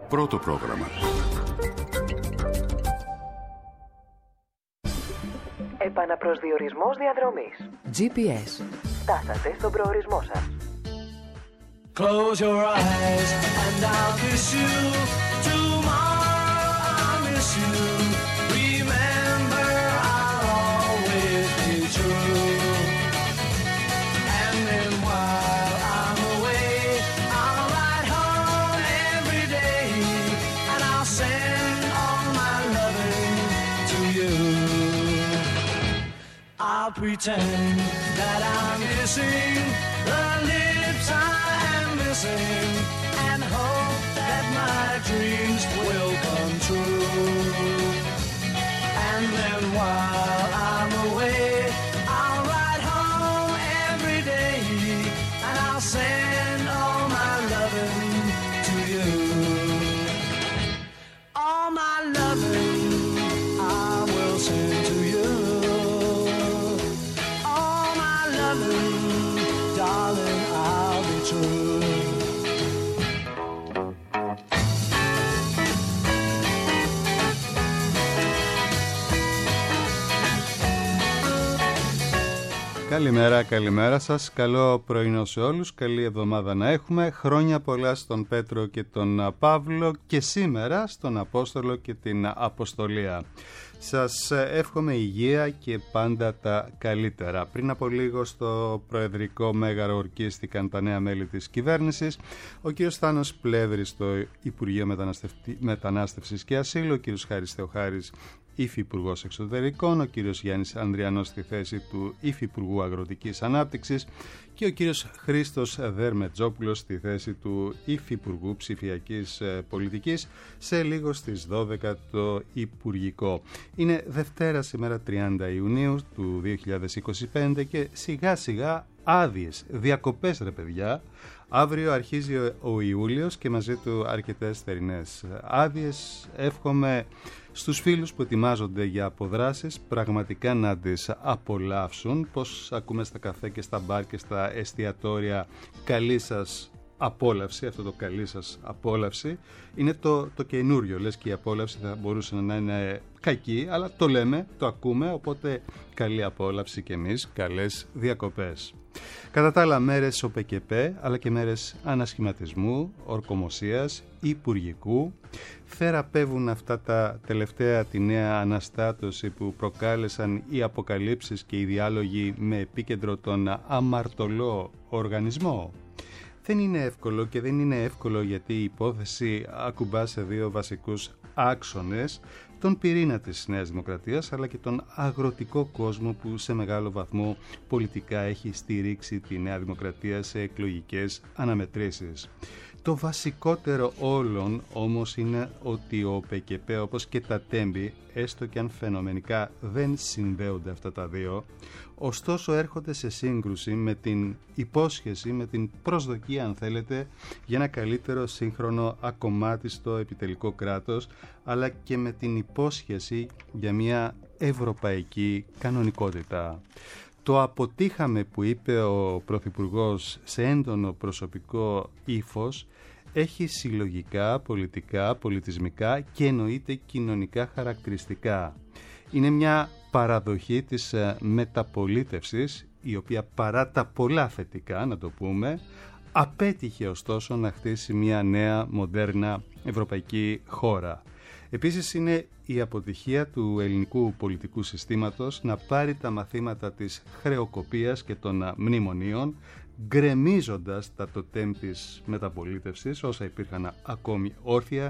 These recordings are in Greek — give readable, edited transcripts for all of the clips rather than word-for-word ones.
Πρώτο πρόγραμμα. Επαναπροσδιορισμός διαδρομής. GPS. Φτάσατε στον προορισμό σας. Close your eyes and I'll kiss you. Tomorrow I'll miss you. Remember, I'll always be true. And then while I'm away, I'll ride home every day, and I'll send all my loving to you. I'll pretend that I'm kissing the lips I am missing, and hope that my dreams will come true. And then while I'm away, I'll ride home every day, and I'll send all my loving to you. All my loving I will send to you. All my loving, darling, I'll be true. Καλημέρα σας, καλό πρωινό σε όλους, καλή εβδομάδα να έχουμε, χρόνια πολλά στον Πέτρο και τον Παύλο και σήμερα στον Απόστολο και την Αποστολία. Σας εύχομαι υγεία και πάντα τα καλύτερα. Πριν από λίγο στο Προεδρικό Μέγαρο ορκίστηκαν τα νέα μέλη της κυβέρνησης, ο κ. Θάνος Πλεύρης στο Υπουργείο Μετανάστευσης και Ασύλου, ο κ. Χάρης Θεοχάρης Υφυπουργός Εξωτερικών, ο κύριος Γιάννης Ανδριανός στη θέση του Υφυπουργού Αγροτικής Ανάπτυξης και ο κύριος Χρήστος Δερμετζόπουλος στη θέση του Υφυπουργού Ψηφιακής Πολιτικής, σε λίγο στις 12 το Υπουργικό. Είναι Δευτέρα σήμερα 30 Ιουνίου του 2025 και σιγά σιγά άδειες, διακοπές ρε παιδιά. Αύριο αρχίζει ο Ιούλιος και μαζί του αρκετές θερινές άδειες. Εύχομαι στους φίλους που ετοιμάζονται για αποδράσεις πραγματικά να τις απολαύσουν. Πώς ακούμε στα καφέ και στα μπαρ και στα εστιατόρια, καλή σας απόλαυση. Αυτό το καλή σας απόλαυση είναι το καινούριο, λες και η απόλαυση θα μπορούσε να είναι κακή, αλλά το λέμε, το ακούμε, οπότε καλή απόλαυση και εμείς, καλές διακοπές. Κατά τα άλλα, μέρες ΟΠΕΚΕΠΕ, αλλά και μέρες ανασχηματισμού, ορκομοσίας, υπουργικού. Θεραπεύουν αυτά τα τελευταία τη νέα αναστάτωση που προκάλεσαν οι αποκαλύψεις και οι διάλογοι με επίκεντρο τον αμαρτωλό οργανισμό. Δεν είναι εύκολο και δεν είναι εύκολο γιατί η υπόθεση ακουμπά σε δύο βασικούς άξονες, τον πυρήνα της Νέας Δημοκρατίας αλλά και τον αγροτικό κόσμο που σε μεγάλο βαθμό πολιτικά έχει στηρίξει τη Νέα Δημοκρατία σε εκλογικές αναμετρήσεις. Το βασικότερο όλων όμως είναι ότι ο ΠΚΠ όπως και τα Τέμπη, έστω και αν φαινομενικά δεν συνδέονται αυτά τα δύο, ωστόσο έρχονται σε σύγκρουση με την υπόσχεση, με την προσδοκία αν θέλετε, για ένα καλύτερο σύγχρονο ακομμάτιστο επιτελικό κράτος, αλλά και με την υπόσχεση για μια ευρωπαϊκή κανονικότητα. Το αποτύχαμε που είπε ο Πρωθυπουργός σε έντονο προσωπικό ύφος έχει συλλογικά, πολιτικά, πολιτισμικά και εννοείται κοινωνικά χαρακτηριστικά. Είναι μια παραδοχή της μεταπολίτευσης, η οποία παρά τα πολλά θετικά, να το πούμε, απέτυχε ωστόσο να χτίσει μια νέα μοντέρνα ευρωπαϊκή χώρα. Επίσης είναι η αποτυχία του ελληνικού πολιτικού συστήματος να πάρει τα μαθήματα της χρεοκοπίας και των μνημονίων, γκρεμίζοντας τα τοτέμ της μεταπολίτευσης όσα υπήρχαν ακόμη όρθια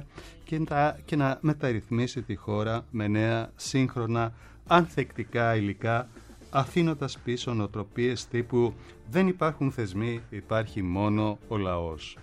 και να μεταρρυθμίσει τη χώρα με νέα σύγχρονα ανθεκτικά υλικά, αφήνοντας πίσω νοοτροπίες τύπου δεν υπάρχουν θεσμοί, υπάρχει μόνο ο λαός.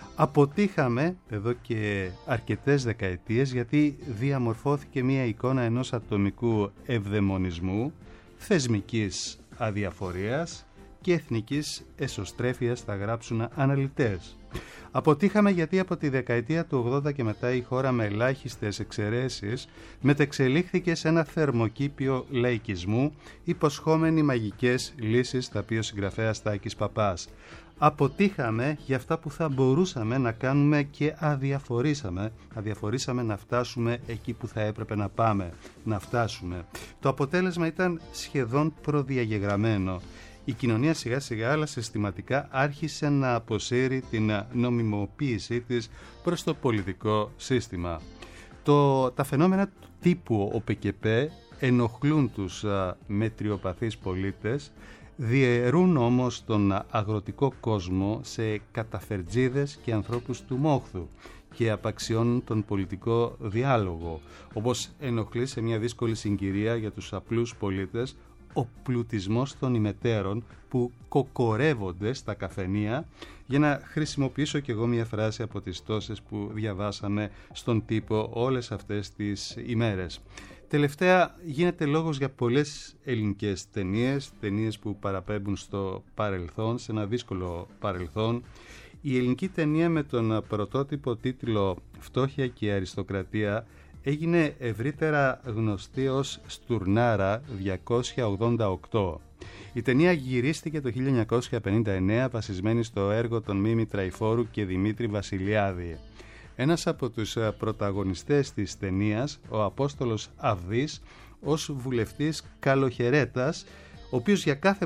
Αποτύχαμε εδώ και αρκετές δεκαετίες γιατί διαμορφώθηκε μια εικόνα ενός ατομικού ευδαιμονισμού, θεσμικής αδιαφορίας και εθνικής εσωστρέφειας, θα γράψουν αναλυτές. Αποτύχαμε γιατί από τη δεκαετία του 80 και μετά η χώρα με ελάχιστες εξαιρέσεις μετεξελίχθηκε σε ένα θερμοκήπιο λαϊκισμού, υποσχόμενοι μαγικές λύσεις, τα πει ο συγγραφέας Τάκης Παπάς. αποτύχαμε για αυτά που θα μπορούσαμε να κάνουμε και αδιαφορήσαμε να φτάσουμε εκεί που θα έπρεπε να πάμε, να φτάσουμε. Το αποτέλεσμα ήταν σχεδόν προδιαγεγραμμένο. Η κοινωνία σιγά σιγά αλλά συστηματικά άρχισε να αποσύρει την νομιμοποίησή της προς το πολιτικό σύστημα. Τα φαινόμενα του τύπου ΟΠΚΠ ενοχλούν τους μετριοπαθείς πολίτες, διαιρούν όμως τον αγροτικό κόσμο σε καταφερτζίδες και ανθρώπους του μόχθου και απαξιώνουν τον πολιτικό διάλογο, όπως ενοχλεί σε μια δύσκολη συγκυρία για τους απλούς πολίτες ο πλουτισμός των ημετέρων που κοκορεύονται στα καφενεία, για να χρησιμοποιήσω κι εγώ μια φράση από τις τόσες που διαβάσαμε στον τύπο όλες αυτές τις ημέρες. Τελευταία γίνεται λόγος για πολλές ελληνικές ταινίες που παραπέμπουν στο παρελθόν, σε ένα δύσκολο παρελθόν. Η ελληνική ταινία με τον πρωτότυπο τίτλο «Φτώχεια και αριστοκρατία» έγινε ευρύτερα γνωστή ως Στουρνάρα 288. Η ταινία γυρίστηκε το 1959 βασισμένη στο έργο των Μίμη Τραϊφόρου και Δημήτρη Βασιλιάδη. Ένας από τους πρωταγωνιστές της ταινίας, ο Απόστολος Αυδής, ως βουλευτής καλοχαιρέτας, ο οποίος για κάθε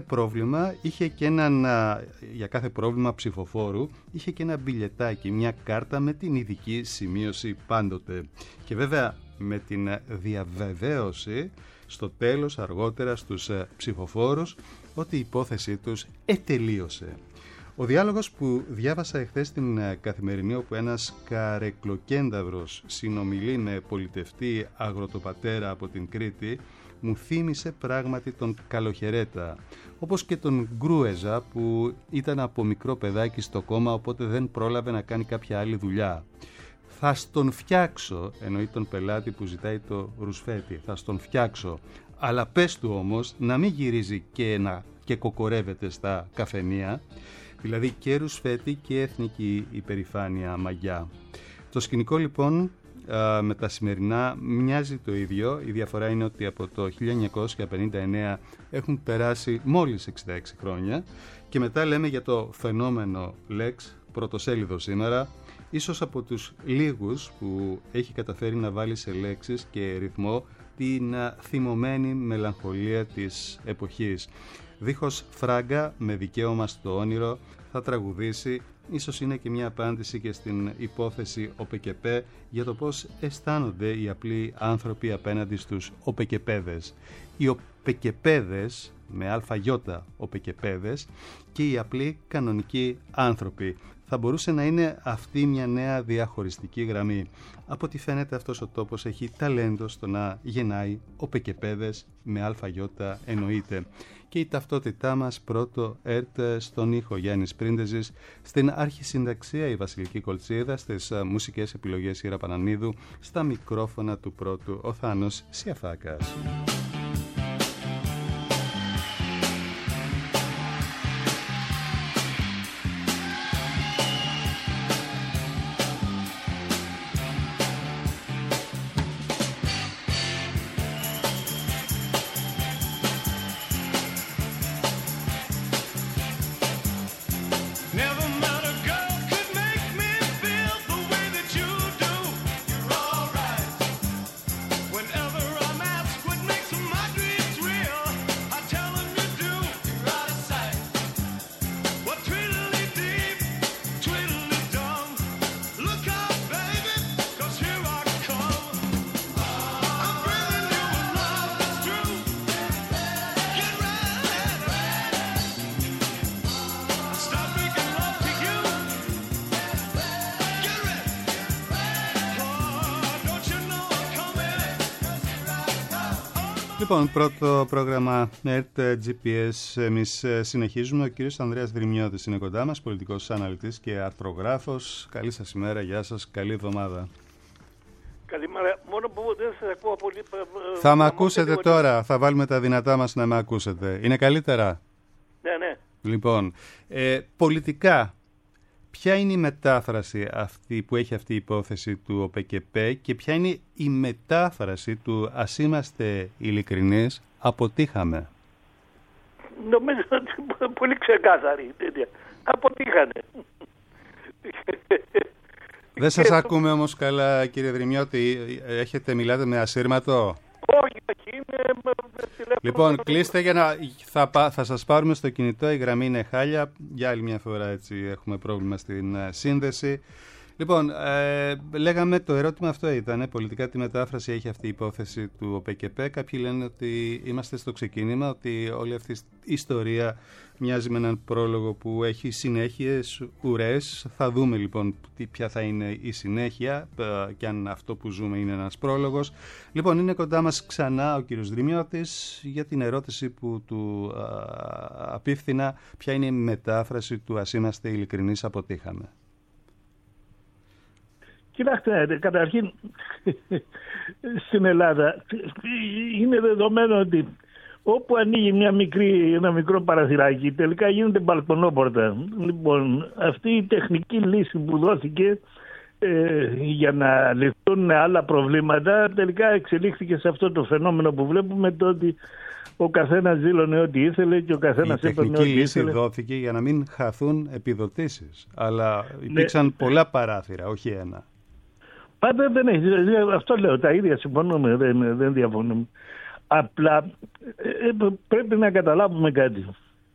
πρόβλημα ψηφοφόρου είχε και ένα μπιλετάκι, μια κάρτα με την ειδική σημείωση πάντοτε. Και βέβαια με την διαβεβαίωση στο τέλος, αργότερα στους ψηφοφόρους, ότι η υπόθεσή τους ετελείωσε. Ο διάλογος που διάβασα εχθές στην Καθημερινή, όπου ένας καρεκλοκένταυρος συνομιλεί με πολιτευτή αγροτοπατέρα από την Κρήτη, μου θύμισε πράγματι τον Καλοχαιρέτα, όπως και τον Γκρούεζα που ήταν από μικρό παιδάκι στο κόμμα, οπότε δεν πρόλαβε να κάνει κάποια άλλη δουλειά. Θα στον φτιάξω, εννοεί τον πελάτη που ζητάει το ρουσφέτη, θα στον φτιάξω, αλλά πες του όμως να μην γυρίζει και κοκορεύεται στα καφενεία, δηλαδή και ρουσφέτη και εθνική υπερηφάνεια μαγιά. Το σκηνικό λοιπόν με τα σημερινά μοιάζει το ίδιο. Η διαφορά είναι ότι από το 1959 έχουν περάσει μόλις 66 χρόνια και μετά λέμε για το φαινόμενο Lex, πρωτοσέλιδο σήμερα, ίσως από τους λίγους που έχει καταφέρει να βάλει σε λέξεις και ρυθμό την θυμωμένη μελαγχολία της εποχής. Δίχως φράγκα, με δικαίωμα στο όνειρο, θα τραγουδήσει. Ίσως είναι και μια απάντηση και στην υπόθεση ΟΠΚΠ για το πώς αισθάνονται οι απλοί άνθρωποι απέναντι στους ΟΠΚΠέδες. Οι ΟΠΚΠέδες, με αλφαγιώτα ΟΠΚΠέδες, και οι απλοί κανονικοί άνθρωποι. Θα μπορούσε να είναι αυτή μια νέα διαχωριστική γραμμή. Από ό,τι φαίνεται αυτός ο τόπος έχει ταλέντο στο να γεννάει ΟΠΚΠέδες, με αλφαγιώτα εννοείται. Και η ταυτότητά μας, πρώτο ΕΡΤ, στον ήχο Γιάννης Πρίντεζης, στην αρχισυνταξία η Βασιλική Κολτσίδα, στις μουσικές επιλογές Ήρα Πανανίδου, στα μικρόφωνα του πρώτου ο Θάνος Σιαφάκας. Λοιπόν, πρώτο πρόγραμμα ΕΡΤ GPS. Εμείς συνεχίζουμε. Ο κύριος Ανδρέας Δρυμιώτης είναι κοντά μας, πολιτικός αναλυτής και αρθρογράφος. Καλή σας ημέρα, γεια σας, καλή εβδομάδα. Καλημέρα. Μόνο που δεν σας ακούω πολύ. Θα με ακούσετε τώρα, θα βάλουμε τα δυνατά μας να με ακούσετε. Είναι καλύτερα? Ναι. Λοιπόν, πολιτικά, ποια είναι η μετάφραση αυτή που έχει αυτή η υπόθεση του ΟΠΚΠ και ποια είναι η μετάφραση του «Ας είμαστε ειλικρινείς, αποτύχαμε»? Νομίζω ότι πολύ ξεκάθαρη. αποτύχανε. Δεν σας ακούμε όμως καλά, κύριε Δρυμιώτη. Μιλάτε με ασύρματο? Όχι, είναι τηλέφωνο. Λοιπόν, κλείστε για να... Θα σας πάρουμε στο κινητό, η γραμμή είναι χάλια. Για άλλη μια φορά έτσι έχουμε πρόβλημα στην σύνδεση. Λοιπόν, λέγαμε το ερώτημα αυτό ήταν, πολιτικά τη μετάφραση έχει αυτή η υπόθεση του ΟΠΚΠ. Κάποιοι λένε ότι είμαστε στο ξεκίνημα, ότι όλη αυτή η ιστορία μοιάζει με έναν πρόλογο που έχει συνέχειες, ουρές. Θα δούμε λοιπόν ποια θα είναι η συνέχεια και αν αυτό που ζούμε είναι ένας πρόλογος. Λοιπόν, είναι κοντά μας ξανά ο κύριος Δρυμιώτης για την ερώτηση που του απίφθηνα, ποια είναι η μετάφραση του «Ας είμαστε ειλικρινείς, αποτύχαμε». Κοιτάξτε, καταρχήν στην Ελλάδα είναι δεδομένο ότι όπου ανοίγει ένα μικρό παραθυράκι τελικά γίνεται μπαλκονόπορτα. Λοιπόν, αυτή η τεχνική λύση που δόθηκε για να λυθούν άλλα προβλήματα τελικά εξελίχθηκε σε αυτό το φαινόμενο που βλέπουμε, το ότι ο καθένας δήλωνε ό,τι ήθελε και ο καθένας έπαιρνε ό,τι ήθελε. Η τεχνική λύση δόθηκε για να μην χαθούν επιδοτήσεις, αλλά υπήρξαν πολλά παράθυρα, όχι ένα. Δεν έχει. Αυτό λέω. Τα ίδια συμφωνούμε. Δεν διαφωνούμε. Απλά πρέπει να καταλάβουμε κάτι.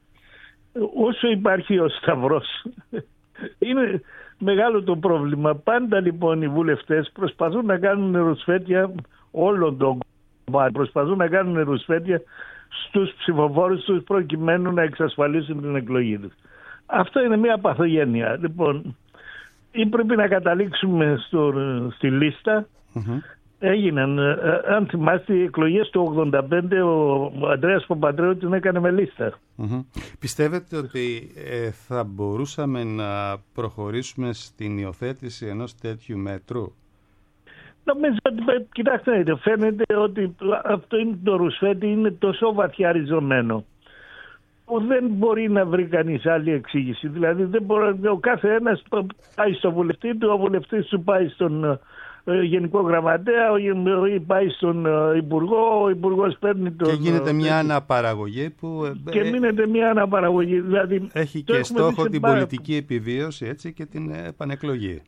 Όσο υπάρχει ο Σταυρός, είναι μεγάλο το πρόβλημα. Πάντα λοιπόν οι βουλευτές προσπαθούν να κάνουν ρουσφέτια όλων των κομμάτων. Προσπαθούν να κάνουν ρουσφέτια στους ψηφοφόρους τους προκειμένου να εξασφαλίσουν την εκλογή τους. Αυτό είναι μια παθογένεια. Λοιπόν, ή πρέπει να καταλήξουμε στη λίστα. Έγιναν, αν θυμάστε, οι εκλογές του 1985, ο Ανδρέας Παπαντρέου την έκανε με λίστα. Πιστεύετε ότι θα μπορούσαμε να προχωρήσουμε στην υιοθέτηση ενός τέτοιου μέτρου? Νομίζω ότι, κοιτάξτε, φαίνεται ότι αυτό είναι το ρουσφέτη, είναι τόσο βαθιά ριζωμένο που δεν μπορεί να βρει κανείς άλλη εξήγηση. Δηλαδή δεν μπορεί, ο κάθε ένας πάει στο βουλευτή του, ο βουλευτής του πάει στον Γενικό Γραμματέα, πάει στον Υπουργό, ο Υπουργός παίρνει τον... Και γίνεται μια αναπαραγωγή που... Και μείνεται μια αναπαραγωγή. Δηλαδή, έχει και στόχο την πολιτική επιβίωση, έτσι, και την επανεκλογή.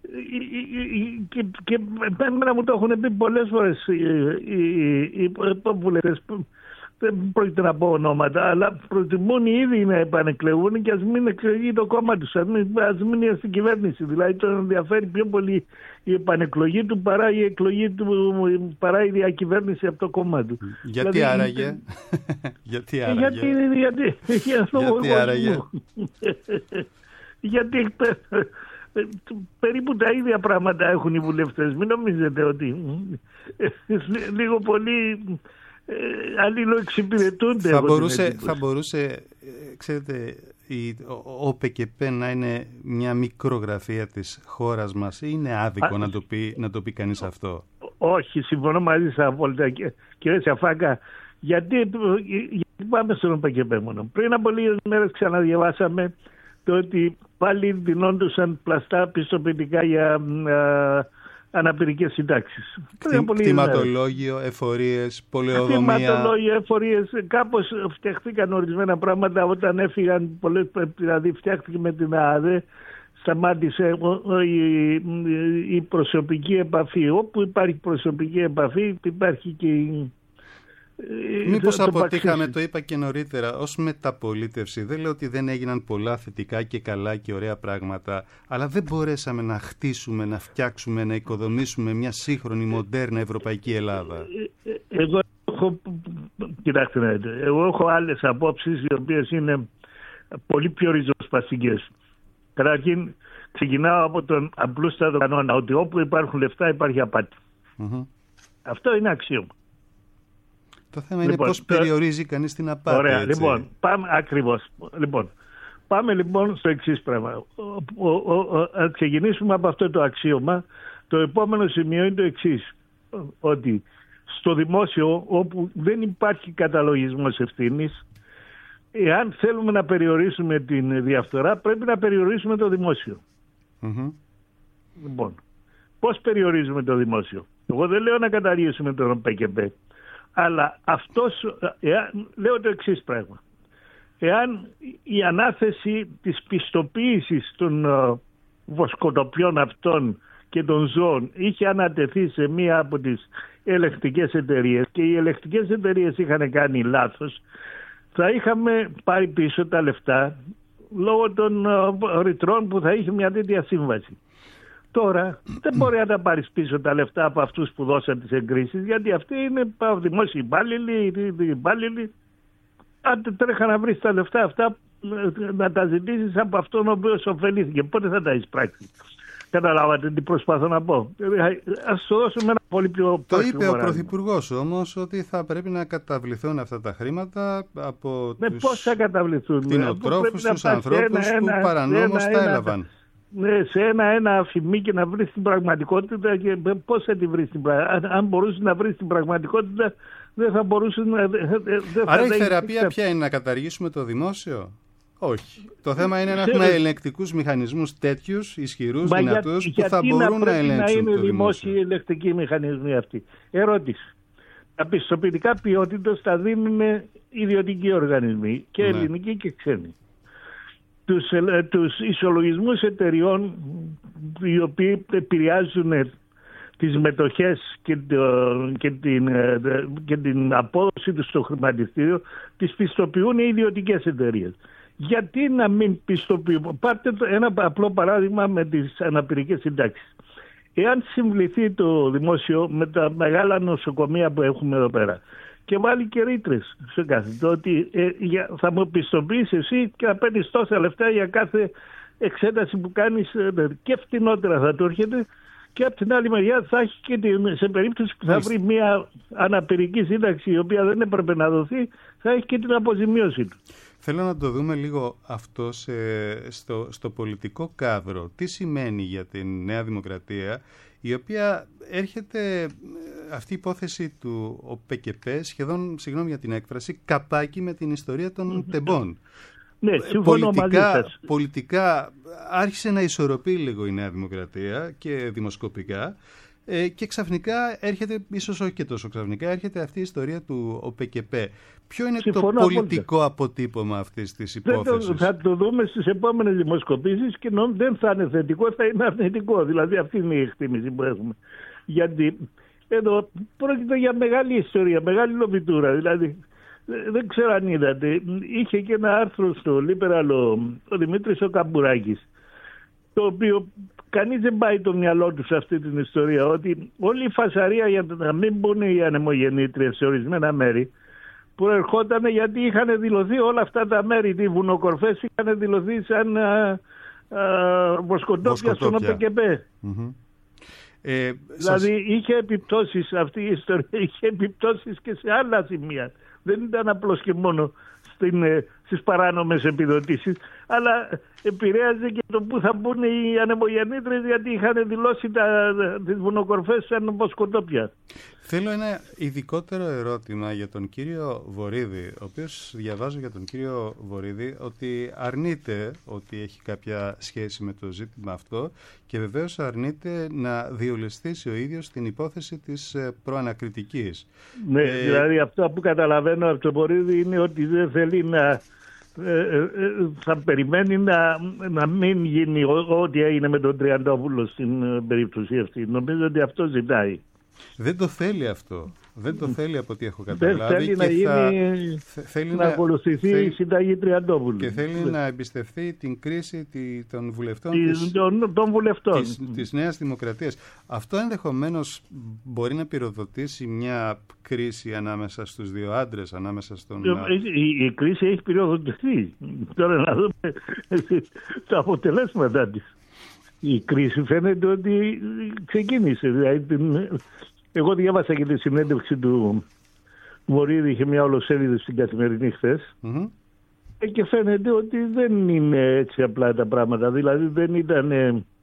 Και εμένα μου το έχουν πει πολλές φορές οι βουλευτές. Δεν πρόκειται να πω ονόματα, αλλά προτιμούν οι ίδιοι να επανεκλεγούν και ας μην εκλεγεί το κόμμα τους, ας μην είναι στην κυβέρνηση. Δηλαδή τον ενδιαφέρει πιο πολύ η επανεκλογή του παρά η εκλογή του, παρά η διακυβέρνηση από το κόμμα του. Γιατί δηλαδή, άραγε? Γιατί άραγε? Γιατί περίπου τα ίδια πράγματα έχουν οι βουλευτές. Μην νομίζετε ότι λίγο πολύ... αλληλοεξυπηρετούνται. Θα μπορούσε, ξέρετε, ο ΟΠΚΠ να είναι μια μικρογραφία της χώρας μας, ή είναι άδικο να το πει κανείς αυτό? Όχι, συμφωνώ μαζί σας απόλυτα, κύριε Σαφάκα. Γιατί πάμε στον ΟΠΚΠ μόνο? Πριν από λίγες μέρες ξαναδιαβάσαμε το ότι πάλι δινόντουσαν πλαστά πιστοποιητικά για αναπηρικές συντάξεις. Κτηματολόγιο, εφορίες, πολεοδομία. Κτηματολόγιο, εφορίες. Κάπως φτιαχτήκαν ορισμένα πράγματα όταν έφυγαν πολλές, δηλαδή φτιάχτηκε με την ΑΑΔΕ, σταμάτησε η προσωπική επαφή. Όπου υπάρχει προσωπική επαφή υπάρχει και η... Μήπως αποτύχαμε, το είπα και νωρίτερα, ως μεταπολίτευση. Δεν λέω ότι δεν έγιναν πολλά θετικά και καλά και ωραία πράγματα, αλλά δεν μπορέσαμε να χτίσουμε, να φτιάξουμε, να οικοδομήσουμε μια σύγχρονη, μοντέρνα ευρωπαϊκή Ελλάδα. Εγώ έχω άλλες απόψεις, οι οποίες είναι πολύ πιο ριζοσπαστικές. Καταρχήν, ξεκινάω από τον απλούστατο κανόνα, ότι όπου υπάρχουν λεφτά υπάρχει απάτη. Αυτό είναι αξίωμα. Το θέμα είναι πώς περιορίζει κανείς την απάτη. Ωραία, έτσι. λοιπόν, πάμε ακριβώς. Λοιπόν, πάμε λοιπόν στο εξής πράγμα. Ας ξεκινήσουμε από αυτό το αξίωμα. Το επόμενο σημείο είναι το εξής. Ότι στο δημόσιο, όπου δεν υπάρχει καταλογισμός ευθύνης, εάν θέλουμε να περιορίσουμε την διαφθορά, πρέπει να περιορίσουμε το δημόσιο. Λοιπόν, πώς περιορίζουμε το δημόσιο? Εγώ δεν λέω να καταργήσουμε τον ΟΠΚΠ. Αλλά λέω το εξής πράγμα. Εάν η ανάθεση της πιστοποίησης των βοσκοτοπιών αυτών και των ζώων είχε ανατεθεί σε μία από τις ελεκτικές εταιρείες και οι ελεκτικές εταιρείες είχαν κάνει λάθος, θα είχαμε πάρει πίσω τα λεφτά λόγω των ρητρών που θα είχε μια τέτοια σύμβαση. Τώρα δεν μπορεί να τα πάρεις πίσω τα λεφτά από αυτούς που δώσαν τις εγκρίσεις, γιατί αυτοί είναι δημόσιοι υπάλληλοι. Αν τρέχα να βρεις τα λεφτά αυτά, να τα ζητήσεις από αυτόν ο οποίος ωφελήθηκε, πότε θα τα εισπράξει? Καταλάβατε τι προσπαθώ να πω? Ας το δώσουμε ένα πολύ πιο... Το είπε ο Πρωθυπουργός όμως ότι θα πρέπει να καταβληθούν αυτά τα χρήματα από τους πώς θα καταβληθούν? κτηνοτρόφους, τους ανθρώπους που παρανόμως τα έλαβαν. Σε ένα αφημί και να βρεις την πραγματικότητα. Και πώς θα τη βρεις την πραγματικότητα? Αν μπορούσε να βρεις την πραγματικότητα, δεν θα μπορούσε να... Άρα η θεραπεία ποια είναι? Να καταργήσουμε το δημόσιο? Όχι. Το θέμα είναι να έχουμε ελεγκτικούς μηχανισμούς τέτοιους, ισχυρούς, δυνατούς, που θα μπορούν να ελέγξουν το δημόσιο. Γιατί να είναι δημόσιοι ελεγκτικοί μηχανισμοί αυτοί? Ερώτηση. Τα πιστοποιητικά ποιότητας τα δίνουν ιδιωτικοί οργανισμοί, και ελληνικοί και ξένοι. Τους ισολογισμούς εταιριών, οι οποίοι επηρεάζουν τις μετοχές και την απόδοση τους στο χρηματιστήριο, τις πιστοποιούν οι ιδιωτικές εταιρείες. Γιατί να μην πιστοποιούμε? Πάρτε ένα απλό παράδειγμα με τις αναπηρικές συντάξεις. Εάν συμβληθεί το δημόσιο με τα μεγάλα νοσοκομεία που έχουμε εδώ πέρα και βάλει και ρήτρες σε κάθε, ότι θα μου πιστοποιείς εσύ και θα παίρνεις τόσα λεφτά για κάθε εξέταση που κάνεις, και φτηνότερα θα του έρχεται, και από την άλλη μεριά θα έχει και σε περίπτωση που θα βρει μια αναπηρική σύνταξη η οποία δεν έπρεπε να δοθεί, θα έχει και την αποζημίωση του. Θέλω να το δούμε λίγο αυτό στο πολιτικό κάδρο. Τι σημαίνει για την Νέα Δημοκρατία, η οποία έρχεται αυτή η υπόθεση του ΟΠΚΠ σχεδόν, συγγνώμη για την έκφραση, καπάκι με την ιστορία των τεμπών. Ναι, πολιτικά άρχισε να ισορροπεί λίγο η Νέα Δημοκρατία και δημοσκοπικά, και ξαφνικά έρχεται, ίσως όχι και τόσο ξαφνικά, έρχεται αυτή η ιστορία του ΟΠΚΠ. Ποιο είναι το πολιτικό αποτύπωμα αυτής της υπόθεσης? Θα το δούμε στις επόμενες δημοσκοπήσεις και δεν θα είναι θετικό, θα είναι αρνητικό. Δηλαδή αυτή είναι η εκτίμηση που έχουμε. Γιατί εδώ πρόκειται για μεγάλη ιστορία, μεγάλη λοβιτούρα. Δηλαδή δεν ξέρω αν είδατε, είχε και ένα άρθρο στο Λίμπεραλο ο Δημήτρης ο Καμπουράκης, το οποίο κανείς δεν πάει το μυαλό του σε αυτή την ιστορία, ότι όλη η φασαρία για να μην μπουν οι ανεμογεννήτριες σε ορισμένα μέρη προερχόταν γιατί είχαν δηλωθεί όλα αυτά τα μέρη, οι βουνοκορφές είχαν δηλωθεί σαν βοσκοτόπια στον ΟΠΚΠ. Δηλαδή είχε επιπτώσεις αυτή η ιστορία, είχε επιπτώσεις και σε άλλα σημεία. Δεν ήταν απλώς και μόνο στις παράνομες επιδοτήσεις, αλλά επηρέαζε και το που θα μπουν οι ανεμογεννήτρες, γιατί είχαν δηλώσει τις βουνοκορφές σαν βοσκοτόπια. Θέλω ένα ειδικότερο ερώτημα για τον κύριο Βορίδη, ο οποίος διαβάζω για τον κύριο Βορίδη ότι αρνείται ότι έχει κάποια σχέση με το ζήτημα αυτό και βεβαίως αρνείται να διολεστήσει ο ίδιος την υπόθεση της προανακριτικής. Ναι, δηλαδή αυτό που καταλαβαίνω από τον Βορίδη είναι ότι δεν θέλει θα περιμένει να μην γίνει ό,τι έγινε με τον Τριαντόπουλο στην περίπτωση αυτή. Νομίζω ότι αυτό ζητάει. Δεν το θέλει αυτό. Δεν το θέλει από ό,τι έχω καταλάβει. Δεν θέλει να ακολουθηθεί η συνταγή Τριαντόπουλου. Και θέλει να εμπιστευτεί την κρίση των βουλευτών της Νέας Δημοκρατίας. Αυτό ενδεχομένως μπορεί να πυροδοτήσει μια κρίση ανάμεσα στους δύο άντρες, ανάμεσα στον... Η κρίση έχει πυροδοτηθεί. Τώρα να δούμε τα αποτελέσματα της. Η κρίση φαίνεται ότι ξεκίνησε. Δηλαδή, εγώ διάβασα και τη συνέντευξη του Βορίδη, είχε μια ολοσέλιδη στην Καθημερινή χθες, και φαίνεται ότι δεν είναι έτσι απλά τα πράγματα. Δηλαδή δεν ήταν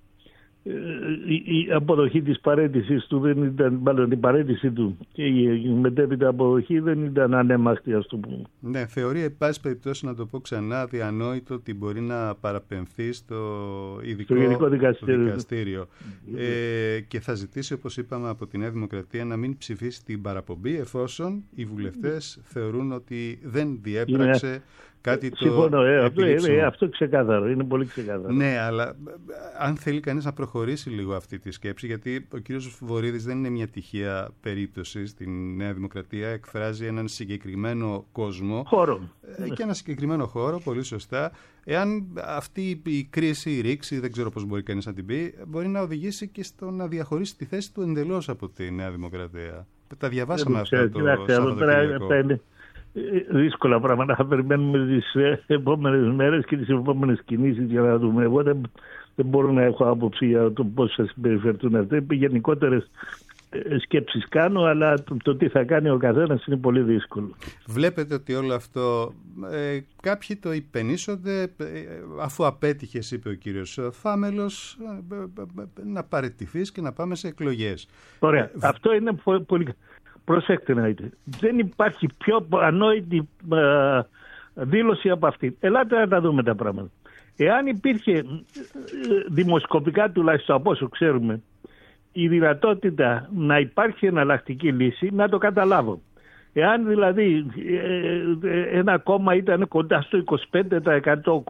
η αποδοχή της παραίτησης του, δεν ήταν, μάλλον η παραίτηση του και η μετέπειτα αποδοχή δεν ήταν ανέμαχτη, ας το πούμε. Ναι, θεωρεί εν πάση περιπτώσει, να το πω ξανά, διανόητο ότι μπορεί να παραπεμφθεί στο ειδικό δικαστήριο. Και θα ζητήσει, όπως είπαμε, από τη Νέα Δημοκρατία να μην ψηφίσει την παραπομπή, εφόσον οι βουλευτές θεωρούν ότι δεν διέπραξε κάτι το συμφωνώ, επιλήψιμο. αυτό ξεκάθαρο, είναι πολύ ξεκάθαρο. Ναι, αλλά αν θέλει κανείς να προχωρήσει λίγο αυτή τη σκέψη, γιατί ο κύριος Βορίδης δεν είναι μια τυχαία περίπτωση στην Νέα Δημοκρατία, εκφράζει έναν συγκεκριμένο κόσμο Χώρο. και ένα συγκεκριμένο χώρο, πολύ σωστά. Εάν αυτή η κρίση, η ρήξη, δεν ξέρω πώς μπορεί κανείς να την πει, μπορεί να οδηγήσει και στο να διαχωρίσει τη θέση του εντελώς από τη Νέα Δημοκρατία. Τα διαβάσαμε αυτά το Σαββατοκύριακο. Είναι δύσκολα πράγματα. Θα περιμένουμε τις επόμενες μέρες και τις επόμενες κινήσεις για να δούμε. Εγώ δεν μπορώ να έχω άποψη για το πώς θα συμπεριφερθούν αυτοί. Γενικότερες σκέψεις κάνω, αλλά το τι θα κάνει ο καθένας είναι πολύ δύσκολο. Βλέπετε ότι όλο αυτό κάποιοι το υπενήσονται, αφού απέτυχες, είπε ο κύριος Φάμελος, να παραιτηθείς και να πάμε σε εκλογές. Ωραία. Αυτό είναι πολύ... Προσέξτε να δείτε. Δεν υπάρχει πιο ανόητη δήλωση από αυτή. Ελάτε να τα δούμε τα πράγματα. Εάν υπήρχε δημοσκοπικά, τουλάχιστον από όσο ξέρουμε, η δυνατότητα να υπάρχει εναλλακτική λύση, να το καταλάβω. Εάν δηλαδή ένα κόμμα ήταν κοντά στο 25%,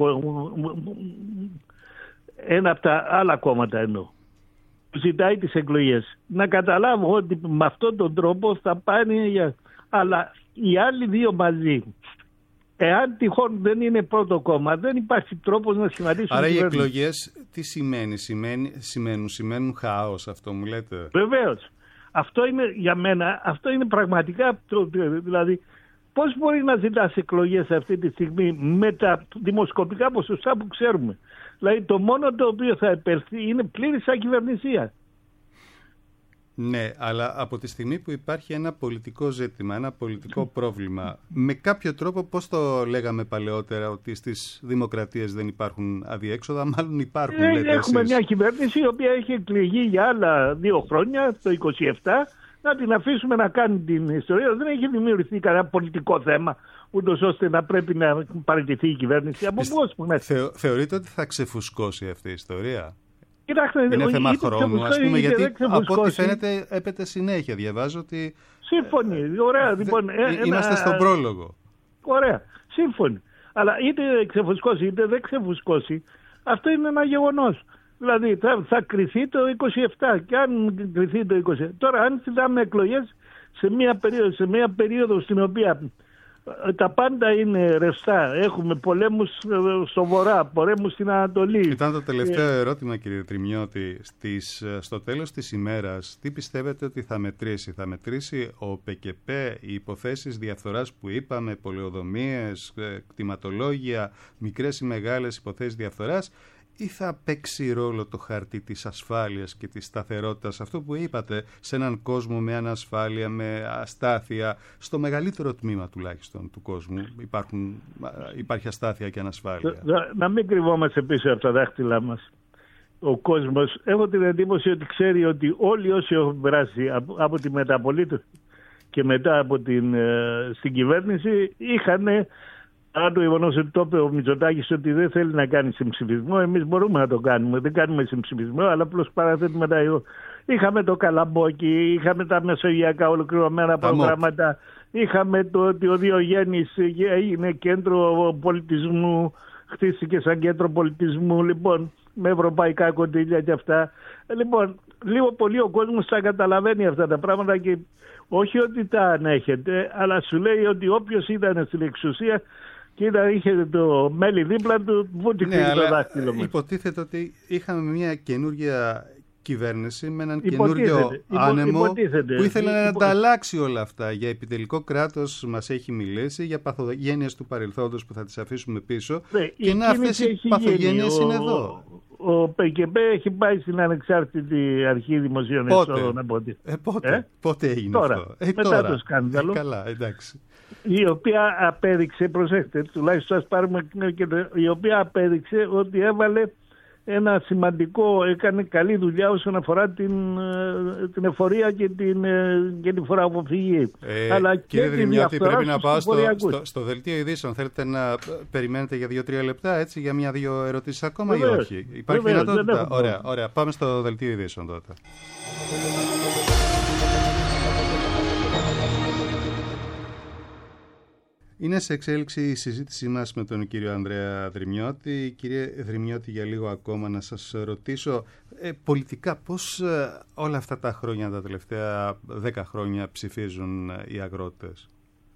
ένα από τα άλλα κόμματα εννοώ, ζητάει τις εκλογές, να καταλάβω ότι με αυτόν τον τρόπο θα πάνε, αλλά οι άλλοι δύο μαζί, εάν τυχόν δεν είναι πρώτο κόμμα, δεν υπάρχει τρόπος να σχηματίσουν. Άρα οι εκλογές τι σημαίνουν χάος, αυτό μου λέτε? Βεβαίως. Αυτό είναι για μένα, αυτό είναι πραγματικά, δηλαδή πώς μπορεί να ζητάς εκλογές αυτή τη στιγμή με τα δημοσκοπικά ποσοστά που ξέρουμε? Δηλαδή το μόνο το οποίο θα επέλθει είναι πλήρης ακυβερνησία. Ναι, αλλά από τη στιγμή που υπάρχει ένα πολιτικό ζήτημα, ένα πολιτικό πρόβλημα, με κάποιο τρόπο, πώς το λέγαμε παλαιότερα, ότι στις δημοκρατίες δεν υπάρχουν αδιέξοδα, μάλλον υπάρχουν, λέτε έχουμε εσείς. μια κυβέρνηση η οποία έχει εκλεγεί για άλλα 2 χρόνια, το 27, να την αφήσουμε να κάνει την ιστορία. Δεν έχει δημιουργηθεί κανένα πολιτικό θέμα, ούτως ώστε να πρέπει να παραιτηθεί η κυβέρνηση. Από πώς Θεωρείτε ότι θα ξεφουσκώσει αυτή η ιστορία? Κοιτάξτε, είναι θέμα χρόνου, ας πούμε, γιατί από ό,τι φαίνεται έπεται συνέχεια. Διαβάζω ότι... Σύμφωνοι, ωραία. Λοιπόν, είμαστε στον πρόλογο. Ωραία, σύμφωνοι. Αλλά είτε ξεφουσκώσει είτε δεν ξεφουσκώσει, αυτό είναι ένα γεγονός. Δηλαδή θα κριθεί το 27 και αν κριθεί το 27. Τώρα αν συντάμε εκλογές σε μια περίοδο στην οποία τα πάντα είναι ρευστά, έχουμε πολέμους στο βορρά, πολέμους στην Ανατολή. Ήταν το τελευταίο ερώτημα, κύριε Τριμιώτη. Στο τέλος της ημέρας, τι πιστεύετε ότι θα μετρήσει? Θα μετρήσει ο ΠΚΠ, οι υποθέσεις διαφθοράς που είπαμε, πολεοδομίες, κτηματολόγια, μικρές ή μεγάλες υποθέσεις διαφθοράς, ή θα παίξει ρόλο το χαρτί της ασφάλειας και της σταθερότητας, αυτό που είπατε, σε έναν κόσμο με ανασφάλεια, με αστάθεια, στο μεγαλύτερο τμήμα τουλάχιστον του κόσμου υπάρχει αστάθεια και ανασφάλεια? Να μην κρυβόμαστε πίσω από τα δάχτυλά μας. Ο κόσμος, έχω την εντύπωση ότι ξέρει ότι όλοι όσοι έχουν περάσει από τη μεταπολίτευση και μετά από στην κυβέρνηση είχαν... Αν το γεγονός ότι το είπε ο Μητσοτάκης ότι δεν θέλει να κάνει συμψηφισμό, εμείς μπορούμε να το κάνουμε. Δεν κάνουμε συμψηφισμό, αλλά απλώς παραθέτουμε τα... Είχαμε το Καλαμπόκι, είχαμε τα μεσογειακά ολοκληρωμένα προγράμματα, είχαμε το ότι ο Διογέννης έγινε κέντρο πολιτισμού, χτίστηκε σαν κέντρο πολιτισμού, λοιπόν, με ευρωπαϊκά κονδύλια και αυτά. Λοιπόν, λίγο πολύ ο κόσμος τα καταλαβαίνει αυτά τα πράγματα και όχι ότι τα ανέχεται, αλλά σου λέει ότι όποιος ήταν στην εξουσία και είχε το μέλι δίπλα του, βούτυξε το δάχτυλο μας. Υποτίθεται ότι είχαμε μια καινούργια κυβέρνηση με έναν καινούριο άνεμο που ήθελε να ανταλλάξει όλα αυτά. Για επιτελικό κράτος μας έχει μιλήσει, για παθογένειες του παρελθόντος που θα τις αφήσουμε πίσω, και να αυτές οι παθογένειες είναι εδώ. Ο ΠΚΠ έχει πάει στην ανεξάρτητη αρχή δημοσίων εσόδων. Πότε έγινε τώρα, αυτό? Μετά τώρα. Το σκάνδαλο. Καλά, εντάξει. Η οποία απέδειξε, προσέξτε, τουλάχιστον ας πάρουμε, η οποία απέδειξε ότι έβαλε ένα σημαντικό, έκανε καλή δουλειά όσον αφορά την εφορία και την φοροαποφυγή. Αλλά κύριε Δρυμιώτη, πρέπει να πάω στο δελτίο ειδήσεων. Θέλετε να περιμένετε για 2-3 λεπτά, έτσι, για 1-2 ερωτήσεις ακόμα? Βεβαίως, ή όχι? Υπάρχει δυνατότητα? Ωραία. Πάμε στο δελτίο ειδήσεων τότε. Είναι σε εξέλιξη η συζήτησή μας με τον κύριο Ανδρέα Δρυμιώτη. Κύριε Δρυμιώτη, για λίγο ακόμα να σας ρωτήσω πολιτικά πώς όλα αυτά τα χρόνια, τα τελευταία 10 χρόνια ψηφίζουν οι αγρότες.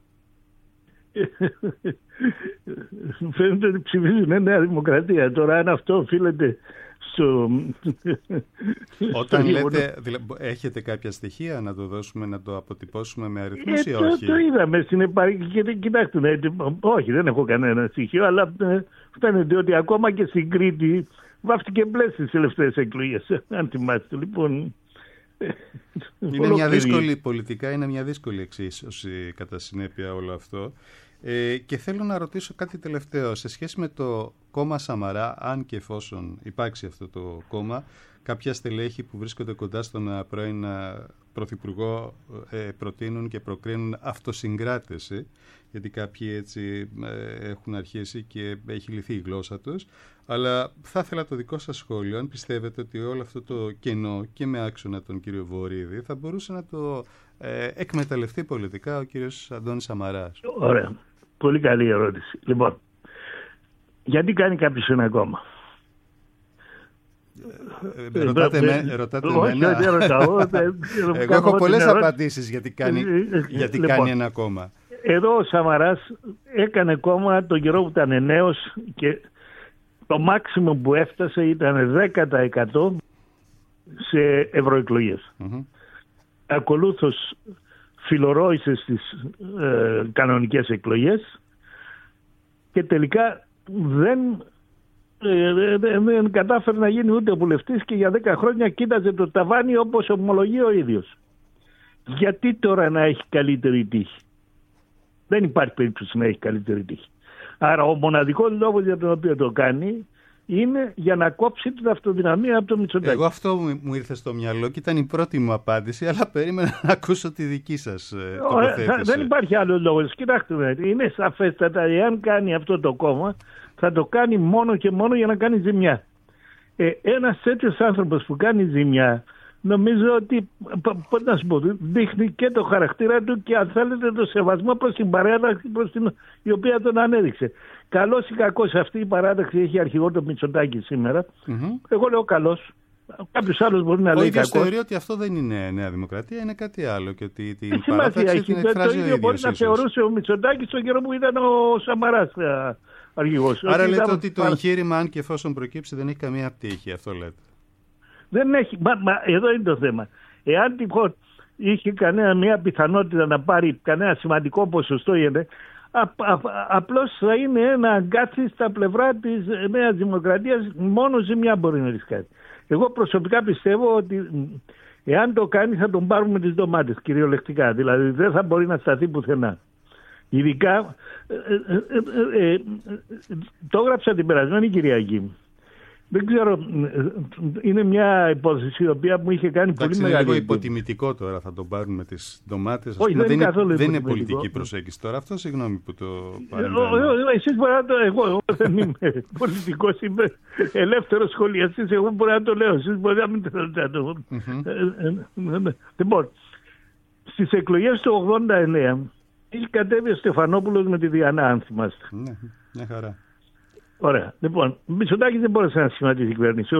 Φαίνεται ότι ψηφίζουν Νέα Δημοκρατία. Τώρα αν αυτό οφείλεται στο... Όταν λέτε, έχετε κάποια στοιχεία να το δώσουμε, να το αποτυπώσουμε με αριθμούς ή όχι? Το είδαμε στην επαρχία. Κοιτάξτε, όχι, δεν έχω κανένα στοιχείο, αλλά φαίνεται ότι ακόμα και στην Κρήτη βάφτηκε μπλε στις τελευταίες εκλογές. Αν θυμάστε, λοιπόν... Είναι μια δύσκολη πολιτικά, είναι μια δύσκολη εξίσωση κατά συνέπεια όλο αυτό. Και θέλω να ρωτήσω κάτι τελευταίο σε σχέση με το κόμμα Σαμαρά, αν και εφόσον υπάρξει αυτό το κόμμα, κάποια στελέχη που βρίσκονται κοντά στον πρώην Πρωθυπουργό προτείνουν και προκρίνουν αυτοσυγκράτηση, γιατί κάποιοι έτσι έχουν αρχίσει και έχει λυθεί η γλώσσα τους. Αλλά θα ήθελα το δικό σας σχόλιο, αν πιστεύετε ότι όλο αυτό το κενό και με άξονα τον κύριο Βορίδη θα μπορούσε να το εκμεταλλευτεί πολιτικά ο κύριος Αντώνης Σαμαράς. Ωραία. Πολύ καλή ερώτηση. Λοιπόν, γιατί κάνει κάποιος ένα κόμμα? Ρωτάτε εμένα. Εγώ έχω πολλές απαντήσεις γιατί κάνει ένα κόμμα. Εδώ ο Σαμαράς έκανε κόμμα τον καιρό που ήταν νέος και το μάξιμο που έφτασε ήταν 10% σε ευρωεκλογές. Ακολούθως φιλορόησε στις κανονικές εκλογές και τελικά δεν κατάφερε να γίνει ούτε βουλευτής και για 10 χρόνια κοίταζε το ταβάνι όπως ομολογεί ο ίδιος. Γιατί τώρα να έχει καλύτερη τύχη? Δεν υπάρχει περίπτωση να έχει καλύτερη τύχη. Άρα ο μοναδικός λόγος για τον οποίο το κάνει είναι για να κόψει την αυτοδυναμία από το Μητσοτάκη. Εγώ αυτό μου ήρθε στο μυαλό και ήταν η πρώτη μου απάντηση, αλλά περίμενα να ακούσω τη δική σας τοποθέτηση. Δεν υπάρχει άλλο λόγος. Κοιτάξτε, είναι σαφέστατα, εάν κάνει αυτό το κόμμα, θα το κάνει μόνο και μόνο για να κάνει ζημιά. Ένας τέτοιος άνθρωπος που κάνει ζημιά, νομίζω ότι δείχνει και το χαρακτήρα του και αν θέλετε το σεβασμό προς την παράταξη η οποία τον ανέδειξε. Καλός ή κακός, αυτή η παράταξη έχει αρχηγό το Μητσοτάκη σήμερα. Εγώ λέω καλός. Κάποιος άλλος μπορεί να λέει κακός. Ο ίδιος θεωρεί ότι αυτό δεν είναι Νέα Δημοκρατία, είναι κάτι άλλο και ότι την παράταξη την εκφράζει ο ίδιος. Το ίδιο μπορεί να θεωρούσε ο Μητσοτάκης στον καιρό που ήταν ο Σαμαράς αρχηγός. Άρα λέτε ότι το εγχείρημα, αν και εφόσον προκύψει, δεν έχει καμία πτύχη, αυτό λέτε? Δεν έχει, εδώ είναι το θέμα. Εάν τυχόν είχε μια πιθανότητα να πάρει κανένα σημαντικό ποσοστό, απλώς θα είναι ένα αγκάθι στα πλευρά της Νέας Δημοκρατίας, μόνο ζημιά μπορεί να ρισκάρει. Εγώ προσωπικά πιστεύω ότι εάν το κάνει θα τον πάρουμε τις ντομάτες, κυριολεκτικά. Δηλαδή δεν θα μπορεί να σταθεί πουθενά. Ειδικά, το έγραψα την περασμένη Κυριακή. Δεν ξέρω, είναι μια υπόθεση η οποία μου είχε κάνει πολύ μεγάλη. Είναι λίγο υποτιμητικό τώρα, θα τον πάρουν με τις ντομάτες. Όχι, δεν είναι πολιτική προσέγγιση τώρα αυτό, συγγνώμη που το παρεμβαίνω. Εσείς μπορεί να το... Εγώ δεν είμαι πολιτικός, είμαι ελεύθερος σχολιαστής, εγώ μπορεί να το λέω, εσείς μπορεί να μην θέλετε να το... Λοιπόν, στις εκλογές του 89 είχε κατέβει ο Στεφανόπουλος με τη Διανά, αν θυμάστε. Ναι, μια χαρά. Ωραία. Λοιπόν, ο Μητσοτάκης δεν μπόρεσε να σχηματίσει η κυβέρνηση.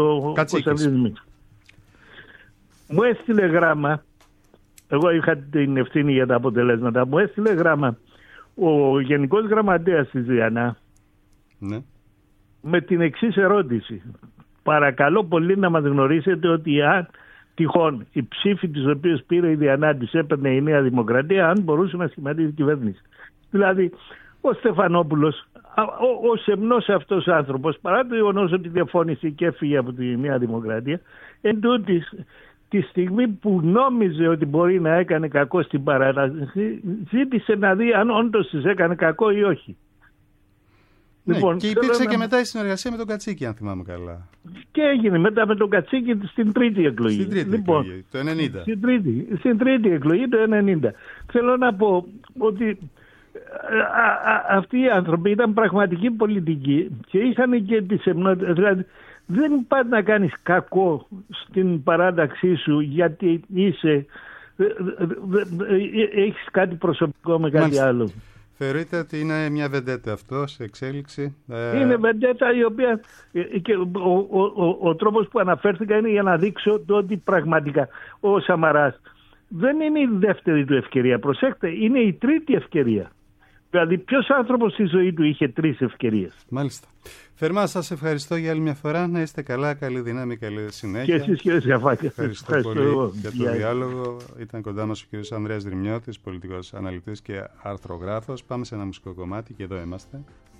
Μου έστειλε γράμμα, εγώ είχα την ευθύνη για τα αποτελέσματα, μου έστειλε γράμμα ο Γενικός Γραμματέας της Διανά, ναι, με την εξής ερώτηση. Παρακαλώ πολύ να μας γνωρίσετε ότι αν τυχόν οι ψήφοι τις οποίες πήρε η Διανά τις έπαιρνε η Νέα Δημοκρατία, αν μπορούσε να σχηματίσει η κυβέρνηση. Δηλαδή, ο Στεφανόπουλος, ο σεμνός αυτός άνθρωπος, παρά το γεγονός ότι διαφώνησε και έφυγε από τη Νέα Δημοκρατία, εν τούτης, τη στιγμή που νόμιζε ότι μπορεί να έκανε κακό στην παράταξη, ζήτησε να δει αν όντως της έκανε κακό ή όχι. Ναι, λοιπόν, και υπήρξε και μετά η συνεργασία με τον Κατσίκη, αν θυμάμαι καλά. Και έγινε μετά με τον Κατσίκη στην τρίτη εκλογή. Στην τρίτη εκλογή, το 90. Στην τρίτη εκλογή, το 90. Θέλω να πω ότι αυτοί οι άνθρωποι ήταν πραγματικοί πολιτικοί και είχαν και τη σεμνότητα. Δηλαδή, δεν πάει να κάνεις κακό στην παράταξή σου γιατί έχεις κάτι προσωπικό με κάτι άλλο. Θεωρείτε ότι είναι μια βεντέτα αυτό σε εξέλιξη? Είναι βεντέτα η οποία και ο τρόπος που αναφέρθηκα είναι για να δείξω το ότι πραγματικά ο Σαμαράς δεν είναι η δεύτερη του ευκαιρία. Προσέξτε, είναι η τρίτη ευκαιρία. Δηλαδή ποιος άνθρωπος στη ζωή του είχε 3 ευκαιρίες? Μάλιστα. Θερμά σας ευχαριστώ για άλλη μια φορά. Να είστε καλά, καλή δύναμη, καλή συνέχεια. Και εσείς κύριε Σαφάκη. Ευχαριστώ πολύ για το διάλογο. Ήταν κοντά μας ο κύριος Ανδρέας Δρυμιώτης, πολιτικός αναλυτής και αρθρογράφος. Πάμε σε ένα μουσικό κομμάτι και εδώ είμαστε.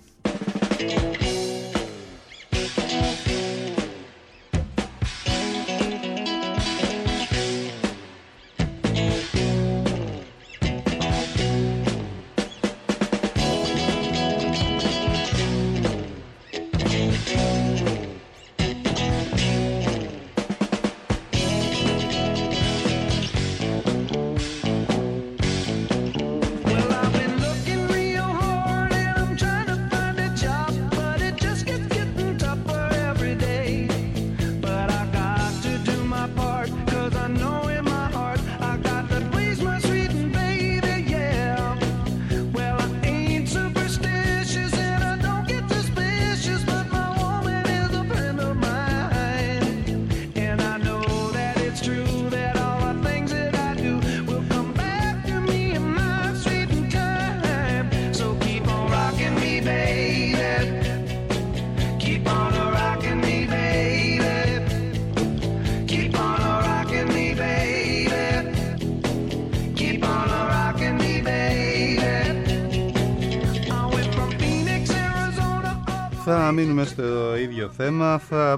Θα μείνουμε στο ίδιο θέμα, θα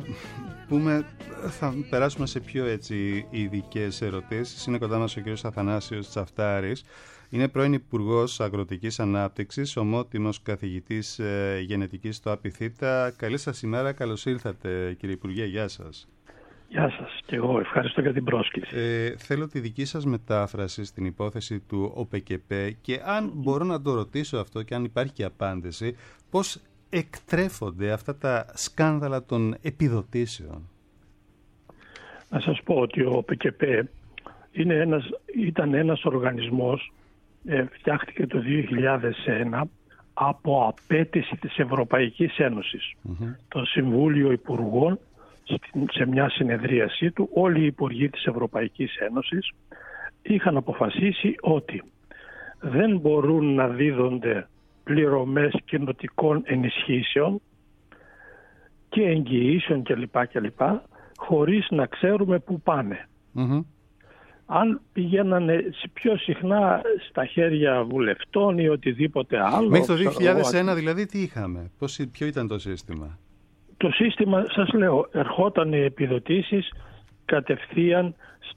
περάσουμε σε πιο ειδικές ερωτήσεις. Είναι κοντά μας ο κ. Αθανάσιος Τσαφτάρης. Είναι πρώην Υπουργός Αγροτικής Ανάπτυξης, ομότιμος καθηγητής γενετικής στο ΑΠΙΘΙΤΑ. Καλή σας ημέρα, καλώς ήρθατε κύριε Υπουργέ, γεια σας. Γεια σας και εγώ, ευχαριστώ για την πρόσκληση. Θέλω τη δική σας μετάφραση στην υπόθεση του ΟΠΕΚΕΠΕ και αν μπορώ να το ρωτήσω αυτό και αν υπάρχει και απάντηση, πώς εκτρέφονται αυτά τα σκάνδαλα των επιδοτήσεων? Να σας πω ότι ο ΟΠΕΚΕΠΕ ήταν ένας οργανισμός, φτιάχτηκε το 2001 από απέτηση της Ευρωπαϊκής Ένωσης. Το Συμβούλιο Υπουργών, σε μια συνεδρίασή του, όλοι οι υπουργοί της Ευρωπαϊκής Ένωσης είχαν αποφασίσει ότι δεν μπορούν να δίδονται πληρωμές κοινοτικών ενισχύσεων και εγγυήσεων κλπ. Χωρίς να ξέρουμε πού πάνε. Αν πηγαίνανε πιο συχνά στα χέρια βουλευτών ή οτιδήποτε άλλο. Μέχρι το 2001 δηλαδή τι είχαμε? Ποιο ήταν το σύστημα? Το σύστημα, σας λέω, ερχόταν οι επιδοτήσεις κατευθείαν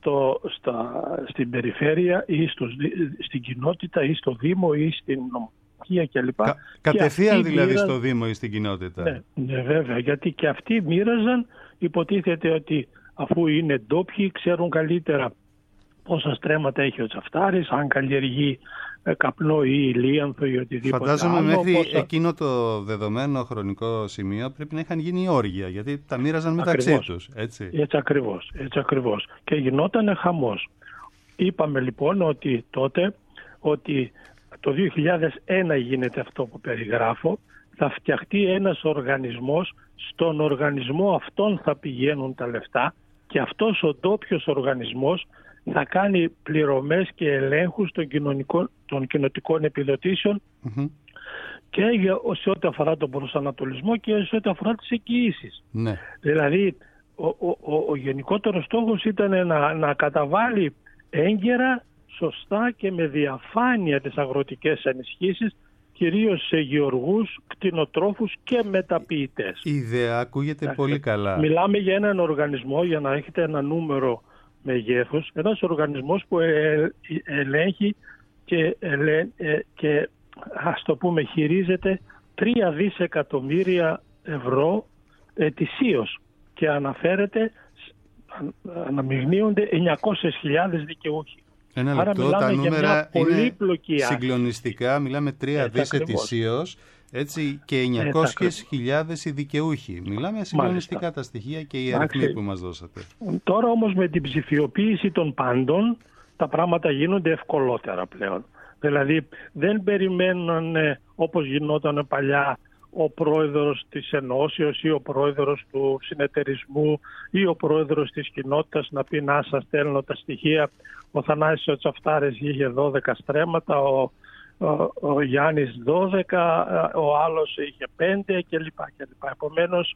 στην περιφέρεια ή στην κοινότητα ή στο Δήμο ή στην νομοθεσία κλπ. Κατευθείαν δηλαδή στο Δήμο ή στην κοινότητα. Ναι, βέβαια, γιατί και αυτοί μοίραζαν, υποτίθεται ότι αφού είναι ντόπιοι ξέρουν καλύτερα πόσα στρέμματα έχει ο Τσαφτάρης, αν καλλιεργεί καπνό ή ηλίανθο ή οτιδήποτε. Φαντάζομαι άλλο, μέχρι εκείνο το δεδομένο χρονικό σημείο πρέπει να είχαν γίνει όργια, γιατί τα μοίραζαν μεταξύ τους. Έτσι ακριβώς. Και γινόταν χαμός. Είπαμε λοιπόν ότι τότε, ότι το 2001 γίνεται αυτό που περιγράφω, θα φτιαχτεί ένας οργανισμός, στον οργανισμό αυτόν θα πηγαίνουν τα λεφτά και αυτός ο ντόπιος οργανισμός θα κάνει πληρωμές και ελέγχους των κοινοτικών επιδοτήσεων και σε ό,τι αφορά τον προσανατολισμό και σε ό,τι αφορά τις εγγυήσεις. Ναι. Δηλαδή ο γενικότερος στόχος ήταν να καταβάλει έγκαιρα, σωστά και με διαφάνεια τις αγροτικές ενισχύσεις, κυρίως σε γεωργούς, κτηνοτρόφους και μεταποιητές. Η ιδέα ακούγεται πολύ καλά. Μιλάμε για έναν οργανισμό, για να έχετε ένα νούμερο μεγέθους, ένας οργανισμός που ελέγχει και ας το πούμε χειρίζεται 3 δισεκατομμύρια ευρώ ετησίως και αναμειγνύονται 900.000 δικαιούχοι. Ένα λεπτό, τα νούμερα είναι συγκλονιστικά, μιλάμε 3 δις ετησίως, έτσι, και 900.000 οι δικαιούχοι. Μιλάμε συγκλονιστικά τα στοιχεία και οι αριθμοί που μας δώσατε. Τώρα όμως με την ψηφιοποίηση των πάντων τα πράγματα γίνονται ευκολότερα πλέον. Δηλαδή δεν περιμένουν όπως γινόταν παλιά ο πρόεδρος της ενώσεως ή ο πρόεδρος του συνεταιρισμού ή ο πρόεδρος της κοινότητας να πει να σας στέλνω τα στοιχεία. Ο Θανάσης ο Τσαφτάρης είχε 12 στρέμματα, ο Γιάννης 12, ο άλλος είχε 5 κλπ. Επομένως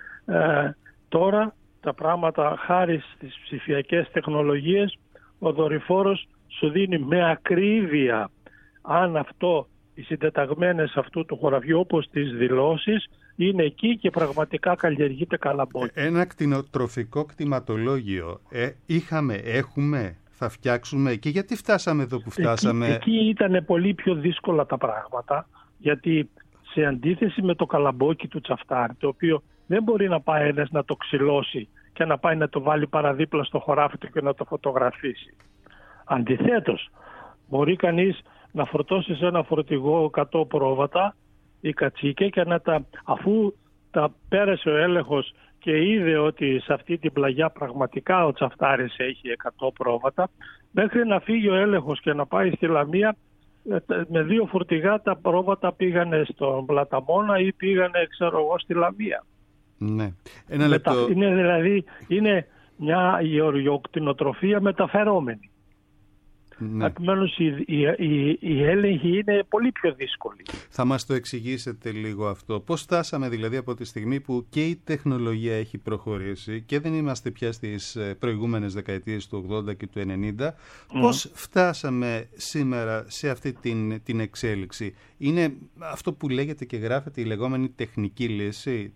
τώρα τα πράγματα χάρη στις ψηφιακές τεχνολογίες ο δορυφόρος σου δίνει με ακρίβεια αν αυτό, οι συντεταγμένες αυτού του χωραφιού όπως τις δηλώσεις είναι εκεί και πραγματικά καλλιεργείται καλαμπόκι. Ένα κτηνοτροφικό κτηματολόγιο έχουμε, θα φτιάξουμε και γιατί φτάσαμε εδώ που φτάσαμε? Εκεί ήταν πολύ πιο δύσκολα τα πράγματα, γιατί σε αντίθεση με το καλαμπόκι του Τσαφτάρη, το οποίο δεν μπορεί να πάει ένας να το ξυλώσει και να πάει να το βάλει παραδίπλα στο χωράφι του και να το φωτογραφίσει. Αντιθέτως, μπορεί κανείς να φορτώσει σε ένα φορτηγό 100 πρόβατα ή κατσίκια και αφού τα πέρασε ο έλεγχος και είδε ότι σε αυτή την πλαγιά πραγματικά ο Τσαφτάρης έχει 100 πρόβατα, μέχρι να φύγει ο έλεγχος και να πάει στη Λαμία, με 2 φορτηγά τα πρόβατα πήγανε στον Πλαταμόνα ή πήγανε στη Λαμία. Ναι. Ένα λεπτό. Είναι μια γεωργοκτηνοτροφία μεταφερόμενη. Ναι. Επομένως η έλεγχη είναι πολύ πιο δύσκολη. Θα μας το εξηγήσετε λίγο αυτό? Πώς φτάσαμε δηλαδή από τη στιγμή που και η τεχνολογία έχει προχωρήσει και δεν είμαστε πια στις προηγούμενες δεκαετίες του 80 και του 90, πώς φτάσαμε σήμερα σε αυτή την εξέλιξη? Είναι αυτό που λέγεται και γράφεται η λεγόμενη τεχνική λύση?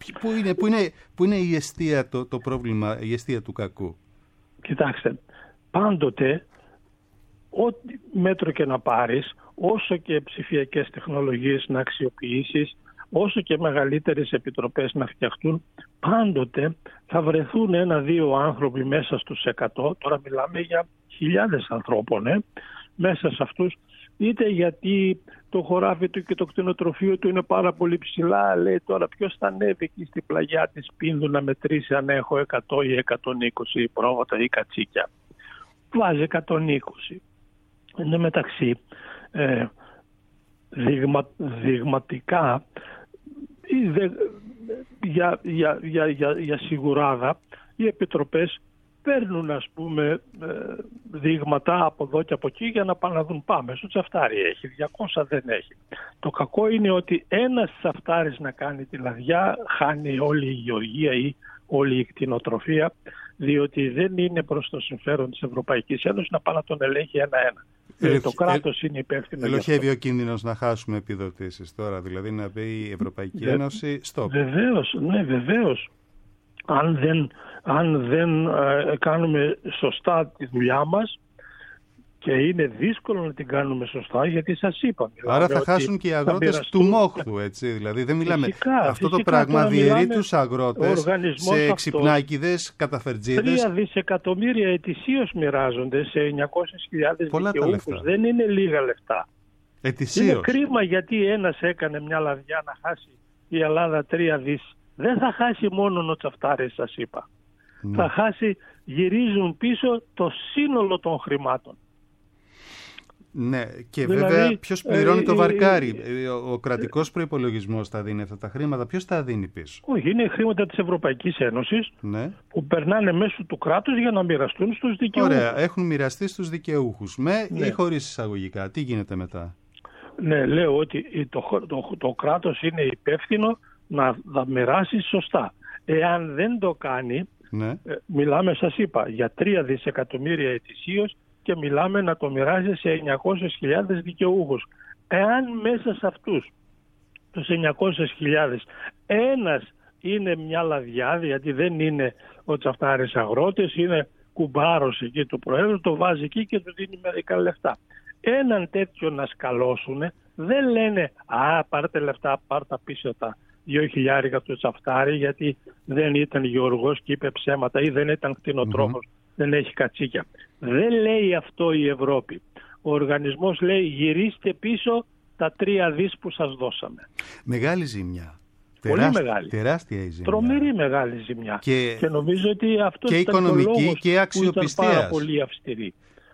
Πού είναι η αιστεία το πρόβλημα, η αιστεία του κακού? Κοιτάξτε, πάντοτε ό,τι μέτρο και να πάρεις, όσο και ψηφιακές τεχνολογίες να αξιοποιήσεις, όσο και μεγαλύτερες επιτροπές να φτιαχτούν, πάντοτε θα βρεθούν 1-2 άνθρωποι μέσα στους 100, τώρα μιλάμε για χιλιάδες ανθρώπων, μέσα σε αυτούς, είτε γιατί το χωράφι του και το κτηνοτροφείο του είναι πάρα πολύ ψηλά, λέει τώρα ποιος θα ανέβει εκεί στην πλαγιά της Πίνδου να μετρήσει αν έχω 100 ή 120 πρόβατα ή κατσίκια. Βάζει 120. Εν μεταξύ, δειγματικά για σιγουράδα οι επιτροπές παίρνουν δείγματα από εδώ και από εκεί για να πάνε να δουν. Πάμε στο Τσαφτάρι έχει, 200 δεν έχει. Το κακό είναι ότι ένας Τσαφτάρης να κάνει τη λαδιά χάνει όλη η γεωργία ή όλη η κτηνοτροφία, διότι δεν είναι προς το συμφέρον της Ευρωπαϊκής Ένωσης να πάει να τον ελέγχει ένα-ένα. Το κράτος είναι υπεύθυνο. Ελοχεύει ο κίνδυνος να χάσουμε επιδοτήσεις τώρα, δηλαδή να πει η Ευρωπαϊκή Ένωση stop. Βεβαίως. Αν δεν κάνουμε σωστά τη δουλειά μας, και είναι δύσκολο να την κάνουμε σωστά, γιατί σας είπα. Άρα θα χάσουν και οι αγρότες του μόχθου, έτσι. Δηλαδή δεν μιλάμε. Αυτό το πράγμα διαιρεί τους αγρότες σε ξυπνάκηδες, καταφερτζίδες. 3 δισεκατομμύρια ετησίως μοιράζονται σε 900.000 δικαιούχους. Δεν είναι λίγα λεφτά. Ετησίως. Είναι κρίμα γιατί ένας έκανε μια λαδιά να χάσει η Ελλάδα 3 δις. Δεν θα χάσει μόνο ο Τσαφτάρης, σας είπα. Ναι. Θα χάσει, γυρίζουν πίσω το σύνολο των χρημάτων. Ναι, και βέβαια ποιος πληρώνει το βαρκάρι? Ο κρατικός προϋπολογισμός θα δίνει αυτά τα χρήματα. Ποιος τα δίνει πίσω? Όχι, είναι χρήματα της Ευρωπαϊκής Ένωσης, ναι, που περνάνε μέσω του κράτους για να μοιραστούν στους δικαιούχους. Ωραία, έχουν μοιραστεί στους δικαιούχους. Με ή χωρίς εισαγωγικά? Τι γίνεται μετά? Ναι, λέω ότι το κράτος είναι υπεύθυνο να μοιράσει σωστά. Εάν δεν το κάνει, ναι, μιλάμε, σας είπα, για 3 δισεκατομμύρια ετησίως και μιλάμε να το μοιράζει σε 900.000 δικαιούχους. Εάν μέσα σε αυτούς τους 900.000 ένας είναι μια λαδιά, γιατί δεν είναι ο Τσαφτάρης αγρότης, είναι κουμπάρος εκεί του Προέδρου, το βάζει εκεί και του δίνει μερικά λεφτά. Έναν τέτοιο να σκαλώσουν, δεν λένε πάρτε λεφτά, πάρτε πίσω τα 2.000 του Τσαφτάρη, γιατί δεν ήταν γεωργός και είπε ψέματα ή δεν ήταν κτηνοτρόφος, δεν έχει κατσίκια. Δεν λέει αυτό η Ευρώπη. Ο οργανισμός λέει γυρίστε πίσω τα 3 δις που σας δώσαμε. Μεγάλη ζημιά. Πολύ μεγάλη. Τεράστια η ζημιά. Τρομερή μεγάλη ζημιά. Και νομίζω ότι αυτό και ήταν οικονομική το λόγος και αξιοπιστίας. που ήταν πάρα πολύ αυστηρή.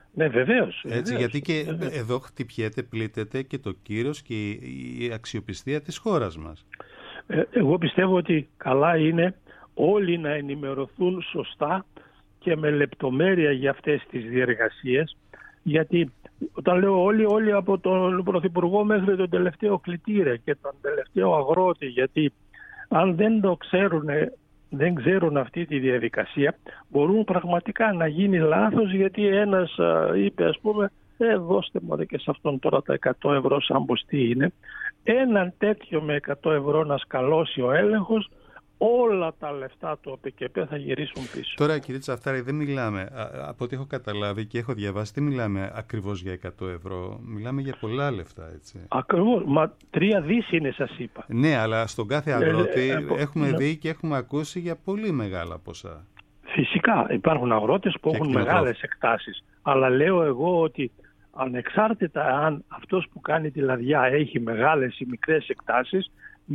Ναι, βεβαίως. Έτσι, γιατί και εδώ χτυπιέται, πλήττεται και το κύρος και η αξιοπιστία της χώρας μας. Εγώ πιστεύω ότι καλά είναι όλοι να ενημερωθούν σωστά και με λεπτομέρεια για αυτές τις διεργασίες, γιατί όταν λέω όλοι από τον Πρωθυπουργό μέχρι τον τελευταίο κλητήρα και τον τελευταίο αγρότη, γιατί αν δεν το ξέρουν αυτή τη διαδικασία, μπορούν πραγματικά να γίνει λάθος, γιατί ένας είπε, ας πούμε, δώστε μου και σε αυτόν τώρα τα 100 ευρώ σαν πως τι είναι. Έναν τέτοιο με 100 ευρώ να σκαλώσει ο έλεγχος, όλα τα λεφτά του ΟΠΚΠ θα γυρίσουν πίσω. Τώρα, κύριε Τσαφτάρη, δεν μιλάμε, από ό,τι έχω καταλάβει και έχω διαβάσει, δεν μιλάμε ακριβώς για 100 ευρώ. Μιλάμε για πολλά λεφτά, έτσι. Ακριβώς. Μα 3 δις είναι, σας είπα. Ναι, αλλά στον κάθε αγρότη έχουμε δει και έχουμε ακούσει για πολύ μεγάλα ποσά. Φυσικά, υπάρχουν αγρότες που έχουν μεγάλες εκτάσεις. Αλλά λέω εγώ ότι ανεξάρτητα αν αυτός που κάνει τη λαδιά έχει μεγάλες ή μικρές εκτάσεις,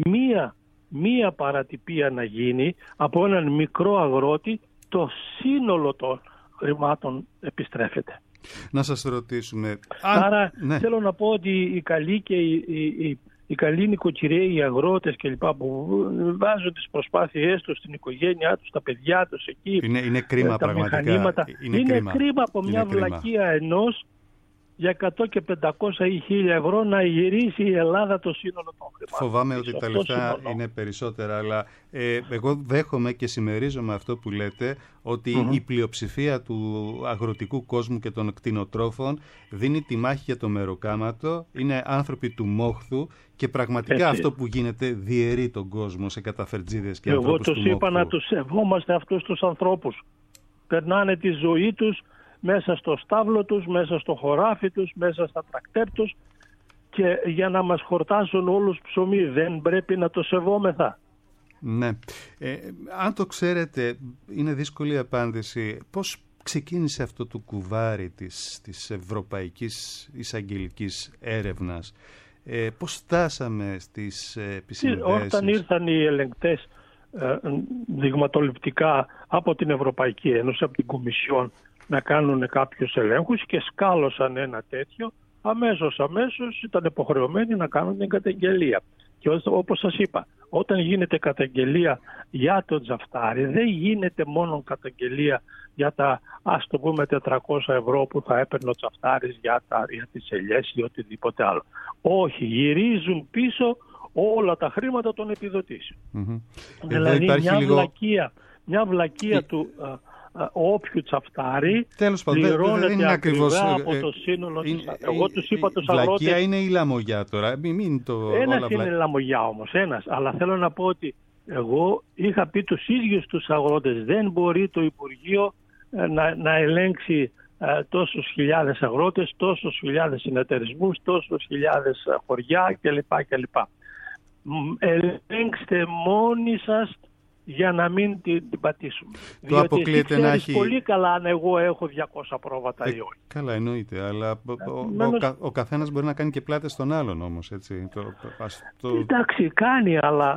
μία παρατυπία να γίνει από έναν μικρό αγρότη, το σύνολο των χρημάτων επιστρέφεται. Να σας ρωτήσουμε. Άρα θέλω να πω ότι οι καλοί και οι καλοί νοικοκυρέοι, οι αγρότες κλπ. Που βάζουν τις προσπάθειές τους στην οικογένειά τους, τα παιδιά τους εκεί, είναι κρίμα, τα πραγματικά. μηχανήματα. Είναι κρίμα από μια βλακεία ενός για 100 και 500 ή 1000 ευρώ να γυρίσει η Ελλάδα το σύνολο των χρημάτων. Φοβάμαι ότι τα λεφτά είναι περισσότερα, αλλά εγώ δέχομαι και συμμερίζομαι αυτό που λέτε, ότι η πλειοψηφία του αγροτικού κόσμου και των κτηνοτρόφων δίνει τη μάχη για το μεροκάματο, είναι άνθρωποι του μόχθου και πραγματικά αυτό που γίνεται διαιρεί τον κόσμο σε καταφερτζίδες και ανθρώπους του μόχθου. Εγώ τους είπα να τους σεβόμαστε αυτούς τους ανθρώπους. Περνάνε τη ζωή τους μέσα στο στάβλο τους, μέσα στο χωράφι τους, μέσα στα τρακτέρ τους, και για να μας χορτάσουν όλους ψωμί. Δεν πρέπει να το σεβόμεθα? Ναι. Αν το ξέρετε, είναι δύσκολη απάντηση. Πώς ξεκίνησε αυτό το κουβάρι της Ευρωπαϊκής Εισαγγελικής Έρευνας? Πώς φτάσαμε στις επισυνδέσεις? Όταν ήρθαν οι ελεγκτές δειγματοληπτικά από την Ευρωπαϊκή Ένωση, από την Κομισιόν, να κάνουν κάποιους ελέγχους και σκάλωσαν ένα τέτοιο, αμέσως ήταν υποχρεωμένοι να κάνουν την καταγγελία. Και όπως σας είπα, όταν γίνεται καταγγελία για τον Τζαφτάρη, δεν γίνεται μόνο καταγγελία για τα, ας το πούμε, 400 ευρώ που θα έπαιρνε ο Τζαφτάρης για τις ελιές ή οτιδήποτε άλλο. Όχι, γυρίζουν πίσω όλα τα χρήματα των επιδοτήσεων. Δηλαδή μια βλακεία του όποιου Τσαφτάρη πληρώνεται ακριβώς από το σύνολο της. Εγώ τους είπα τους αγρότες. Βλακεία είναι η λαμογιά τώρα. Ένας είναι λαμογιά όμως, αλλά θέλω να πω ότι εγώ είχα πει τους ίδιους τους αγρότες, δεν μπορεί το Υπουργείο να ελέγξει τόσους χιλιάδες αγρότες, τόσους χιλιάδες συνεταιρισμούς, τόσους χιλιάδες χωριά κλπ. Ελέγξτε μόνοι σας για να μην την πατήσουμε. Διότι εσύ ξέρεις πολύ καλά αν εγώ έχω 200 πρόβατα ή όχι. Καλά, εννοείται, αλλά ο καθένας μπορεί να κάνει και πλάτες στον άλλον όμως, έτσι. Εντάξει, κάνει, αλλά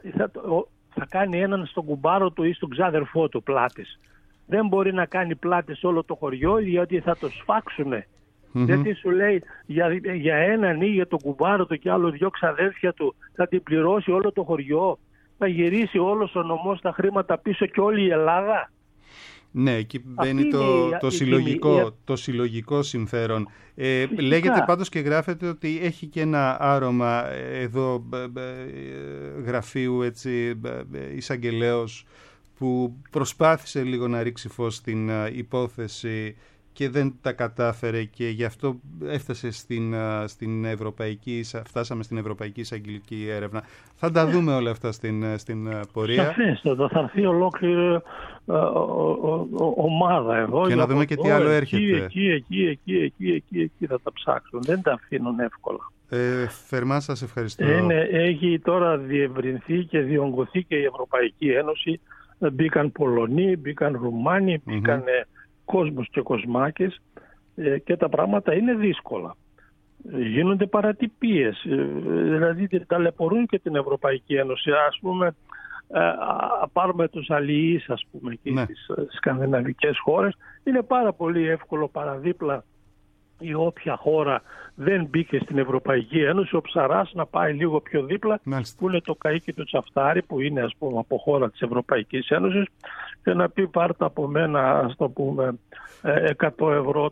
θα κάνει έναν στον κουμπάρο του ή στον ξάδερφό του πλάτες. Δεν μπορεί να κάνει πλάτες όλο το χωριό, γιατί θα το σφάξουνε. Γιατί σου λέει για έναν ή για τον κουμπάρο του και άλλο 2 ξαδέρφια του θα την πληρώσει όλο το χωριό? Θα γυρίσει όλος ο νομός τα χρήματα πίσω και όλη η Ελλάδα? Ναι, εκεί μπαίνει το συλλογικό συμφέρον. Λέγεται πάντως και γράφεται ότι έχει και ένα άρωμα εδώ γραφείου εισαγγελέως που προσπάθησε λίγο να ρίξει φως στην υπόθεση και δεν τα κατάφερε και γι' αυτό φτάσαμε στην Ευρωπαϊκή Εισαγγελική Έρευνα. Θα τα δούμε όλα αυτά στην πορεία. Σαφέστατα, θα έρθει ολόκληρη ομάδα εδώ. Και να δούμε και τι άλλο έρχεται. Εκεί θα τα ψάξουν. Δεν τα αφήνουν εύκολα. Θερμά σας ευχαριστώ. Έχει τώρα διευρυνθεί και διονγκωθεί και η Ευρωπαϊκή Ένωση. Μπήκαν Πολωνοί, μπήκαν Ρουμάνοι, μπήκαν κόσμος και κοσμάκες και τα πράγματα είναι δύσκολα. Γίνονται παρατυπίες, δηλαδή ταλαιπωρούν και την Ευρωπαϊκή Ένωση. Ας πούμε, πάρουμε τους αλληλείς, ας πούμε, εκεί στις σκανδιναβικές χώρες, είναι πάρα πολύ εύκολο παραδίπλα η όποια χώρα δεν μπήκε στην Ευρωπαϊκή Ένωση, ο ψαράς να πάει λίγο πιο δίπλα, που είναι το καΐκι του Τσαφτάρι, που είναι, ας πούμε, από χώρα της Ευρωπαϊκής Ένωσης, και να πει πάρτε από μένα, ας το πούμε, 100 ευρώ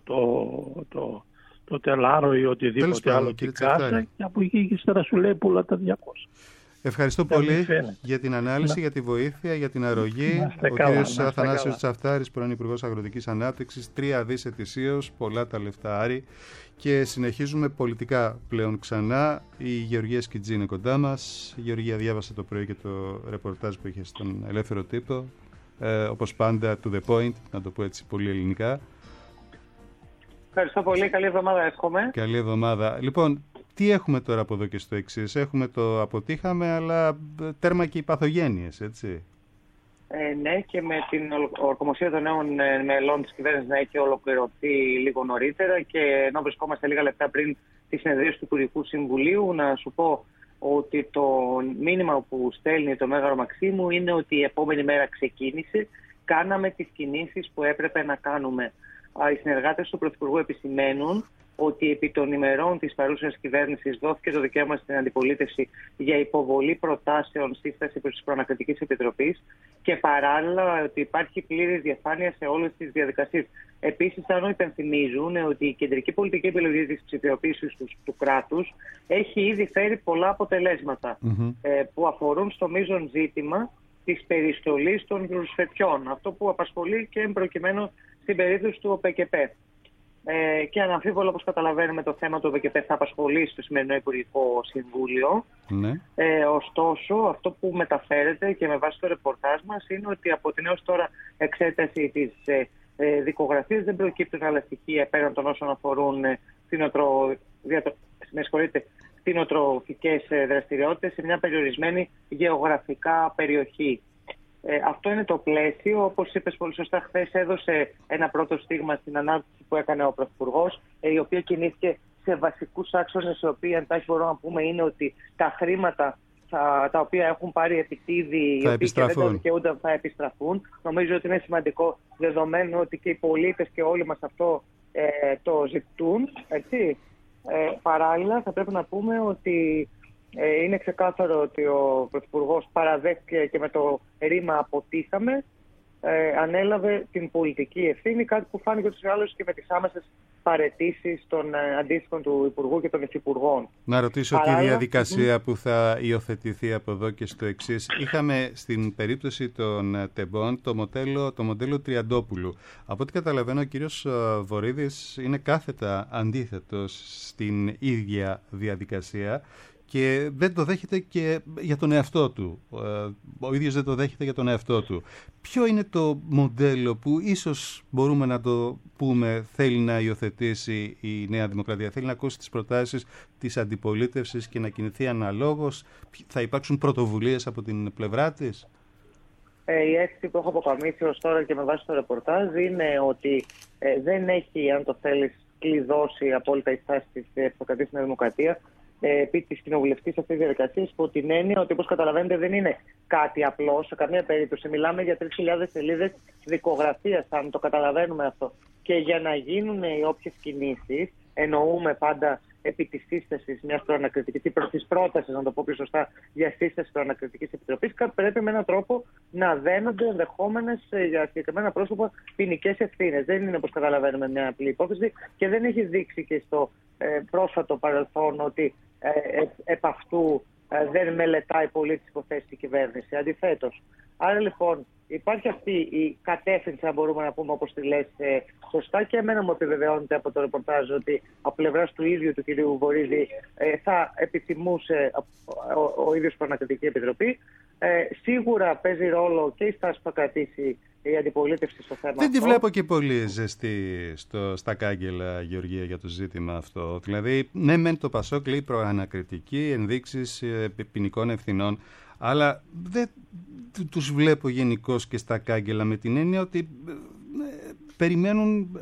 το τελάρο ή οτιδήποτε άλλο και κάσε, και από εκεί ύστερα σου λέει πουλά τα 200. Ευχαριστώ πολύ για την ανάλυση, για τη βοήθεια, για την αρρωγή. Ο κύριος Αθανάσιος Τσαφτάρης, πρώην Υπουργός Αγροτικής Ανάπτυξης, 3 δις ετησίως, πολλά τα λεφτά, Άρη. Και συνεχίζουμε πολιτικά πλέον ξανά. Η Γεωργία Σκιτζή είναι κοντά μας. Η Γεωργία διάβασε το πρωί και το ρεπορτάζ που είχε στον Ελεύθερο Τύπο. Όπως πάντα, to the point, να το πω έτσι πολύ ελληνικά. Ευχαριστώ πολύ. Καλή εβδομάδα, εύχομαι. Καλή εβδομάδα. Λοιπόν, τι έχουμε τώρα από εδώ και στο εξής? Έχουμε το αποτύχαμε, αλλά τέρμα και οι παθογένειες, έτσι. Ναι, και με την ορκομοσία των νέων μελών της κυβέρνησης να έχει ολοκληρωθεί λίγο νωρίτερα, και ενώ βρισκόμαστε λίγα λεπτά πριν τη συνεδρίαση του Υπουργικού Συμβουλίου, να σου πω ότι το μήνυμα που στέλνει το Μέγαρο Μαξίμου είναι ότι η επόμενη μέρα ξεκίνησε. Κάναμε τις κινήσεις που έπρεπε να κάνουμε. Οι συνεργάτες του Πρωθυπουργού επισημαίνουν ότι επί των ημερών της παρούσας κυβέρνησης δόθηκε το δικαίωμα στην αντιπολίτευση για υποβολή προτάσεων σύσταση προς της Προανακριτικής Επιτροπής, και παράλληλα ότι υπάρχει πλήρης διαφάνεια σε όλες τις διαδικασίες. Επίσης, αν υπενθυμίζουν ότι η κεντρική πολιτική επιλογή της ψηφιοποίησης του κράτους έχει ήδη φέρει πολλά αποτελέσματα που αφορούν στο μείζον ζήτημα της περιστολής των ρουσφετιών. Αυτό που απασχολεί και προκειμένου στην περίπτωση του ΟΠΕΚΕΠΕ. Και αναμφίβολα, όπως καταλαβαίνουμε, το θέμα του ΟΠΕΚΕΠΕ θα απασχολεί στο σημερινό Υπουργικό Συμβούλιο. Ναι. Ωστόσο, αυτό που μεταφέρεται και με βάση το ρεπορτάζ μας είναι ότι από την έως τώρα εξέταση της δικογραφίας δεν προκύπτουν άλλα στοιχεία πέραν των όσων αφορούν κτηνοτροφικές δραστηριότητες σε μια περιορισμένη γεωγραφικά περιοχή. Αυτό είναι το πλαίσιο. Όπως είπες πολύ σωστά, χθες έδωσε ένα πρώτο στίγμα στην ανάπτυξη που έκανε ο Πρωθυπουργός, η οποία κινήθηκε σε βασικούς άξονες, οι οποίοι εντάχει μπορούμε να πούμε είναι ότι τα χρήματα τα οποία έχουν πάρει επιτίδη, οι οποίοι και δεν το δικαιούνται, θα επιστραφούν. Νομίζω ότι είναι σημαντικό, δεδομένου ότι και οι πολίτες και όλοι μας αυτό το ζητούν. Έτσι. Παράλληλα, θα πρέπει να πούμε ότι είναι ξεκάθαρο ότι ο Πρωθυπουργός παραδέχτηκε και με το ρήμα αποτύχαμε, ανέλαβε την πολιτική ευθύνη, κάτι που φάνηκε τους άλλους και με τις άμεσες παραιτήσεις των αντίστοιχων του Υπουργού και των Υφυπουργών. Να ρωτήσω τη διαδικασία που θα υιοθετηθεί από εδώ και στο εξής. Είχαμε στην περίπτωση των τεμπών το μοντέλο Τριαντόπουλου. Από ό,τι καταλαβαίνω, ο κύριος Βορίδης είναι κάθετα αντίθετος στην ίδια διαδικασία και δεν το δέχεται και για τον εαυτό του. Ο ίδιος δεν το δέχεται για τον εαυτό του. Ποιο είναι το μοντέλο που ίσως μπορούμε να το πούμε θέλει να υιοθετήσει η Νέα Δημοκρατία? Θέλει να ακούσει τις προτάσεις της αντιπολίτευσης και να κινηθεί αναλόγως? Θα υπάρξουν πρωτοβουλίες από την πλευρά της? Η αίσθηση που έχω αποκαμίσει ως τώρα και με βάση το ρεπορτάζ είναι ότι δεν έχει, αν το θέλεις, κλειδώσει απόλυτα η στάση της Δημοκρατίας στη Νέα Δημοκρατία επί της κοινοβουλευτικής αυτής διαδικασίας, υπό την έννοια ότι, όπως καταλαβαίνετε, δεν είναι κάτι απλό σε καμία περίπτωση. Μιλάμε για 3.000 σελίδες δικογραφίας, αν το καταλαβαίνουμε αυτό. Και για να γίνουν οι όποιες κινήσεις, εννοούμε πάντα επί της σύστασης μιας προανακριτικής ή της πρότασης, να το πω πιο σωστά, για σύσταση προανακριτικής επιτροπής, πρέπει με έναν τρόπο να δένονται ενδεχόμενες για συγκεκριμένα πρόσωπα ποινικές ευθύνες. Δεν είναι, όπως καταλαβαίνουμε, μια απλή υπόθεση και δεν έχει δείξει και στο πρόσφατο παρελθόν ότι επ' αυτού δεν μελετάει πολύ τις υποθέσεις η κυβέρνηση. Αντιθέτως. Άρα λοιπόν υπάρχει αυτή η κατεύθυνση, αν μπορούμε να πούμε, όπως τη λες σωστά, και εμένα μου επιβεβαιώνεται από το ρεπορτάζ ότι από πλευράς του ίδιου του κυρίου Βορίδη θα επιθυμούσε ο ίδιος Προανακριτική Επιτροπή. Σίγουρα παίζει ρόλο και η στάση που θα κρατήσει η αντιπολίτευση στο θέμα. Δεν τη βλέπω και πολύ ζεστή στα κάγκελα, Γεωργία, για το ζήτημα αυτό. Δηλαδή, ναι, μεν το Πασόκ λέει προανακριτική, ενδείξεις ποινικών ευθυνών, αλλά δεν τους βλέπω γενικώς και στα κάγκελα, με την έννοια ότι περιμένουν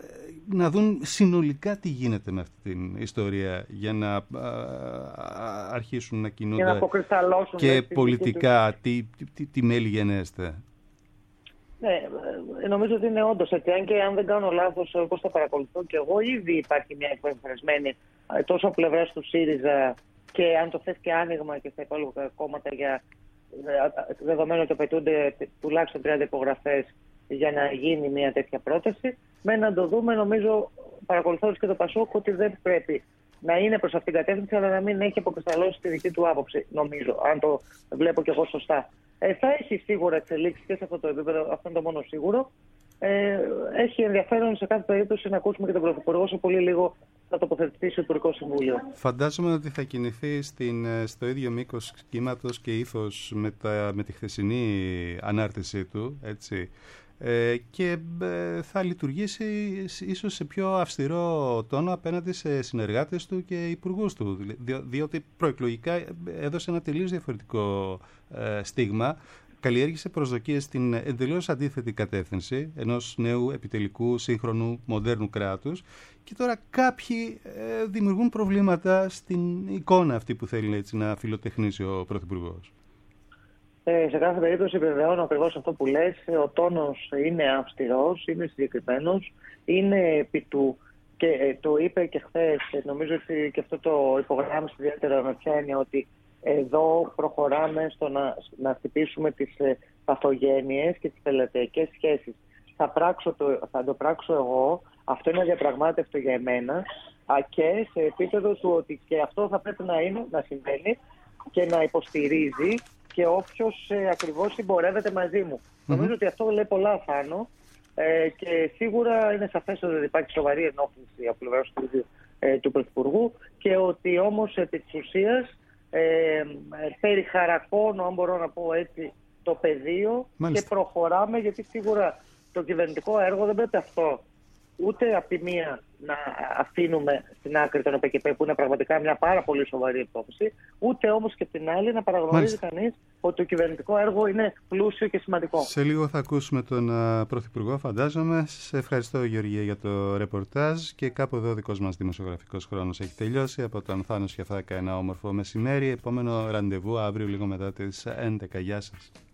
να δουν συνολικά τι γίνεται με αυτή την ιστορία για να αρχίσουν να κινούνται και πολιτικά τι μέλη γενέστε. Ναι, νομίζω ότι είναι όντως έτσι. Αν δεν κάνω λάθος, όπως το παρακολουθώ και εγώ, ήδη υπάρχει μια εκπαιδευμένη τόσο από πλευράς του ΣΥΡΙΖΑ και αν το θες και άνοιγμα και στα υπόλοιπα κόμματα, για δεδομένου ότι απαιτούνται τουλάχιστον 30 υπογραφές για να γίνει μια τέτοια πρόταση. Με να το δούμε, νομίζω, παρακολουθώντας και το ΠΑΣΟΚ, ότι δεν πρέπει να είναι προς αυτήν την κατεύθυνση, αλλά να μην έχει αποκρισταλώσει τη δική του άποψη, νομίζω, αν το βλέπω κι εγώ σωστά. Θα έχει σίγουρα εξελίξει και σε αυτό το επίπεδο, αυτό είναι το μόνο σίγουρο. Έχει ενδιαφέρον σε κάθε περίπτωση να ακούσουμε και τον Πρωθυπουργό σε πολύ λίγο θα τοποθετηθεί στο Υπουργικό Συμβούλιο. Φαντάζομαι ότι θα κινηθεί στο ίδιο μήκος κύματος και ήθος με τη χθεσινή ανάρτησή του, έτσι. Και θα λειτουργήσει ίσως σε πιο αυστηρό τόνο απέναντι σε συνεργάτες του και υπουργούς του, διότι προεκλογικά έδωσε ένα τελείως διαφορετικό στίγμα, καλλιέργησε προσδοκίες στην εντελώς αντίθετη κατεύθυνση ενός νέου επιτελικού, σύγχρονου, μοντέρνου κράτους, και τώρα κάποιοι δημιουργούν προβλήματα στην εικόνα αυτή που θέλει, έτσι, να φιλοτεχνήσει ο Πρωθυπουργός. Σε κάθε περίπτωση επιβεβαιώνω ακριβώς αυτό που λες. Ο τόνος είναι αυστηρός, είναι συγκεκριμένος, είναι επί του, και το είπε και χθες, νομίζω ότι και αυτό το υπογράμμισε ιδιαίτερα με ποια έννοια, ότι εδώ προχωράμε στο να χτυπήσουμε τις παθογένειες και τις πελατειακές σχέσεις. Θα το πράξω εγώ, αυτό είναι διαπραγμάτευτο για εμένα, και σε επίπεδο του ότι και αυτό θα πρέπει να συμβαίνει και να υποστηρίζει και όποιος ακριβώς συμπορεύεται μαζί μου. Νομίζω ότι αυτό λέει πολλά Θάνο, και σίγουρα είναι σαφές ότι υπάρχει σοβαρή ενόχληση από πλευράς του Πρωθυπουργού, και ότι όμως επί της ουσίας περιχαρακώνω, αν μπορώ να πω έτσι, το πεδίο. Μάλιστα. Και προχωράμε, γιατί σίγουρα το κυβερνητικό έργο δεν πρέπει αυτό ούτε από τη μία να αφήνουμε στην άκρη τον ΟΠΕΚΕΠΕ, που είναι πραγματικά μια πάρα πολύ σοβαρή υπόθεση, ούτε όμως και την άλλη να παραγνωρίζει κανείς ότι το κυβερνητικό έργο είναι πλούσιο και σημαντικό. Σε λίγο θα ακούσουμε τον Πρωθυπουργό, φαντάζομαι. Σε ευχαριστώ, Γεωργία, για το ρεπορτάζ, και κάπου εδώ ο δικός μας δημοσιογραφικός χρόνος έχει τελειώσει. Από τον Θάνο Σιαφάκα, ένα όμορφο μεσημέρι. Επόμενο ραντεβού αύριο λίγο μετά τις 11. Γεια σας.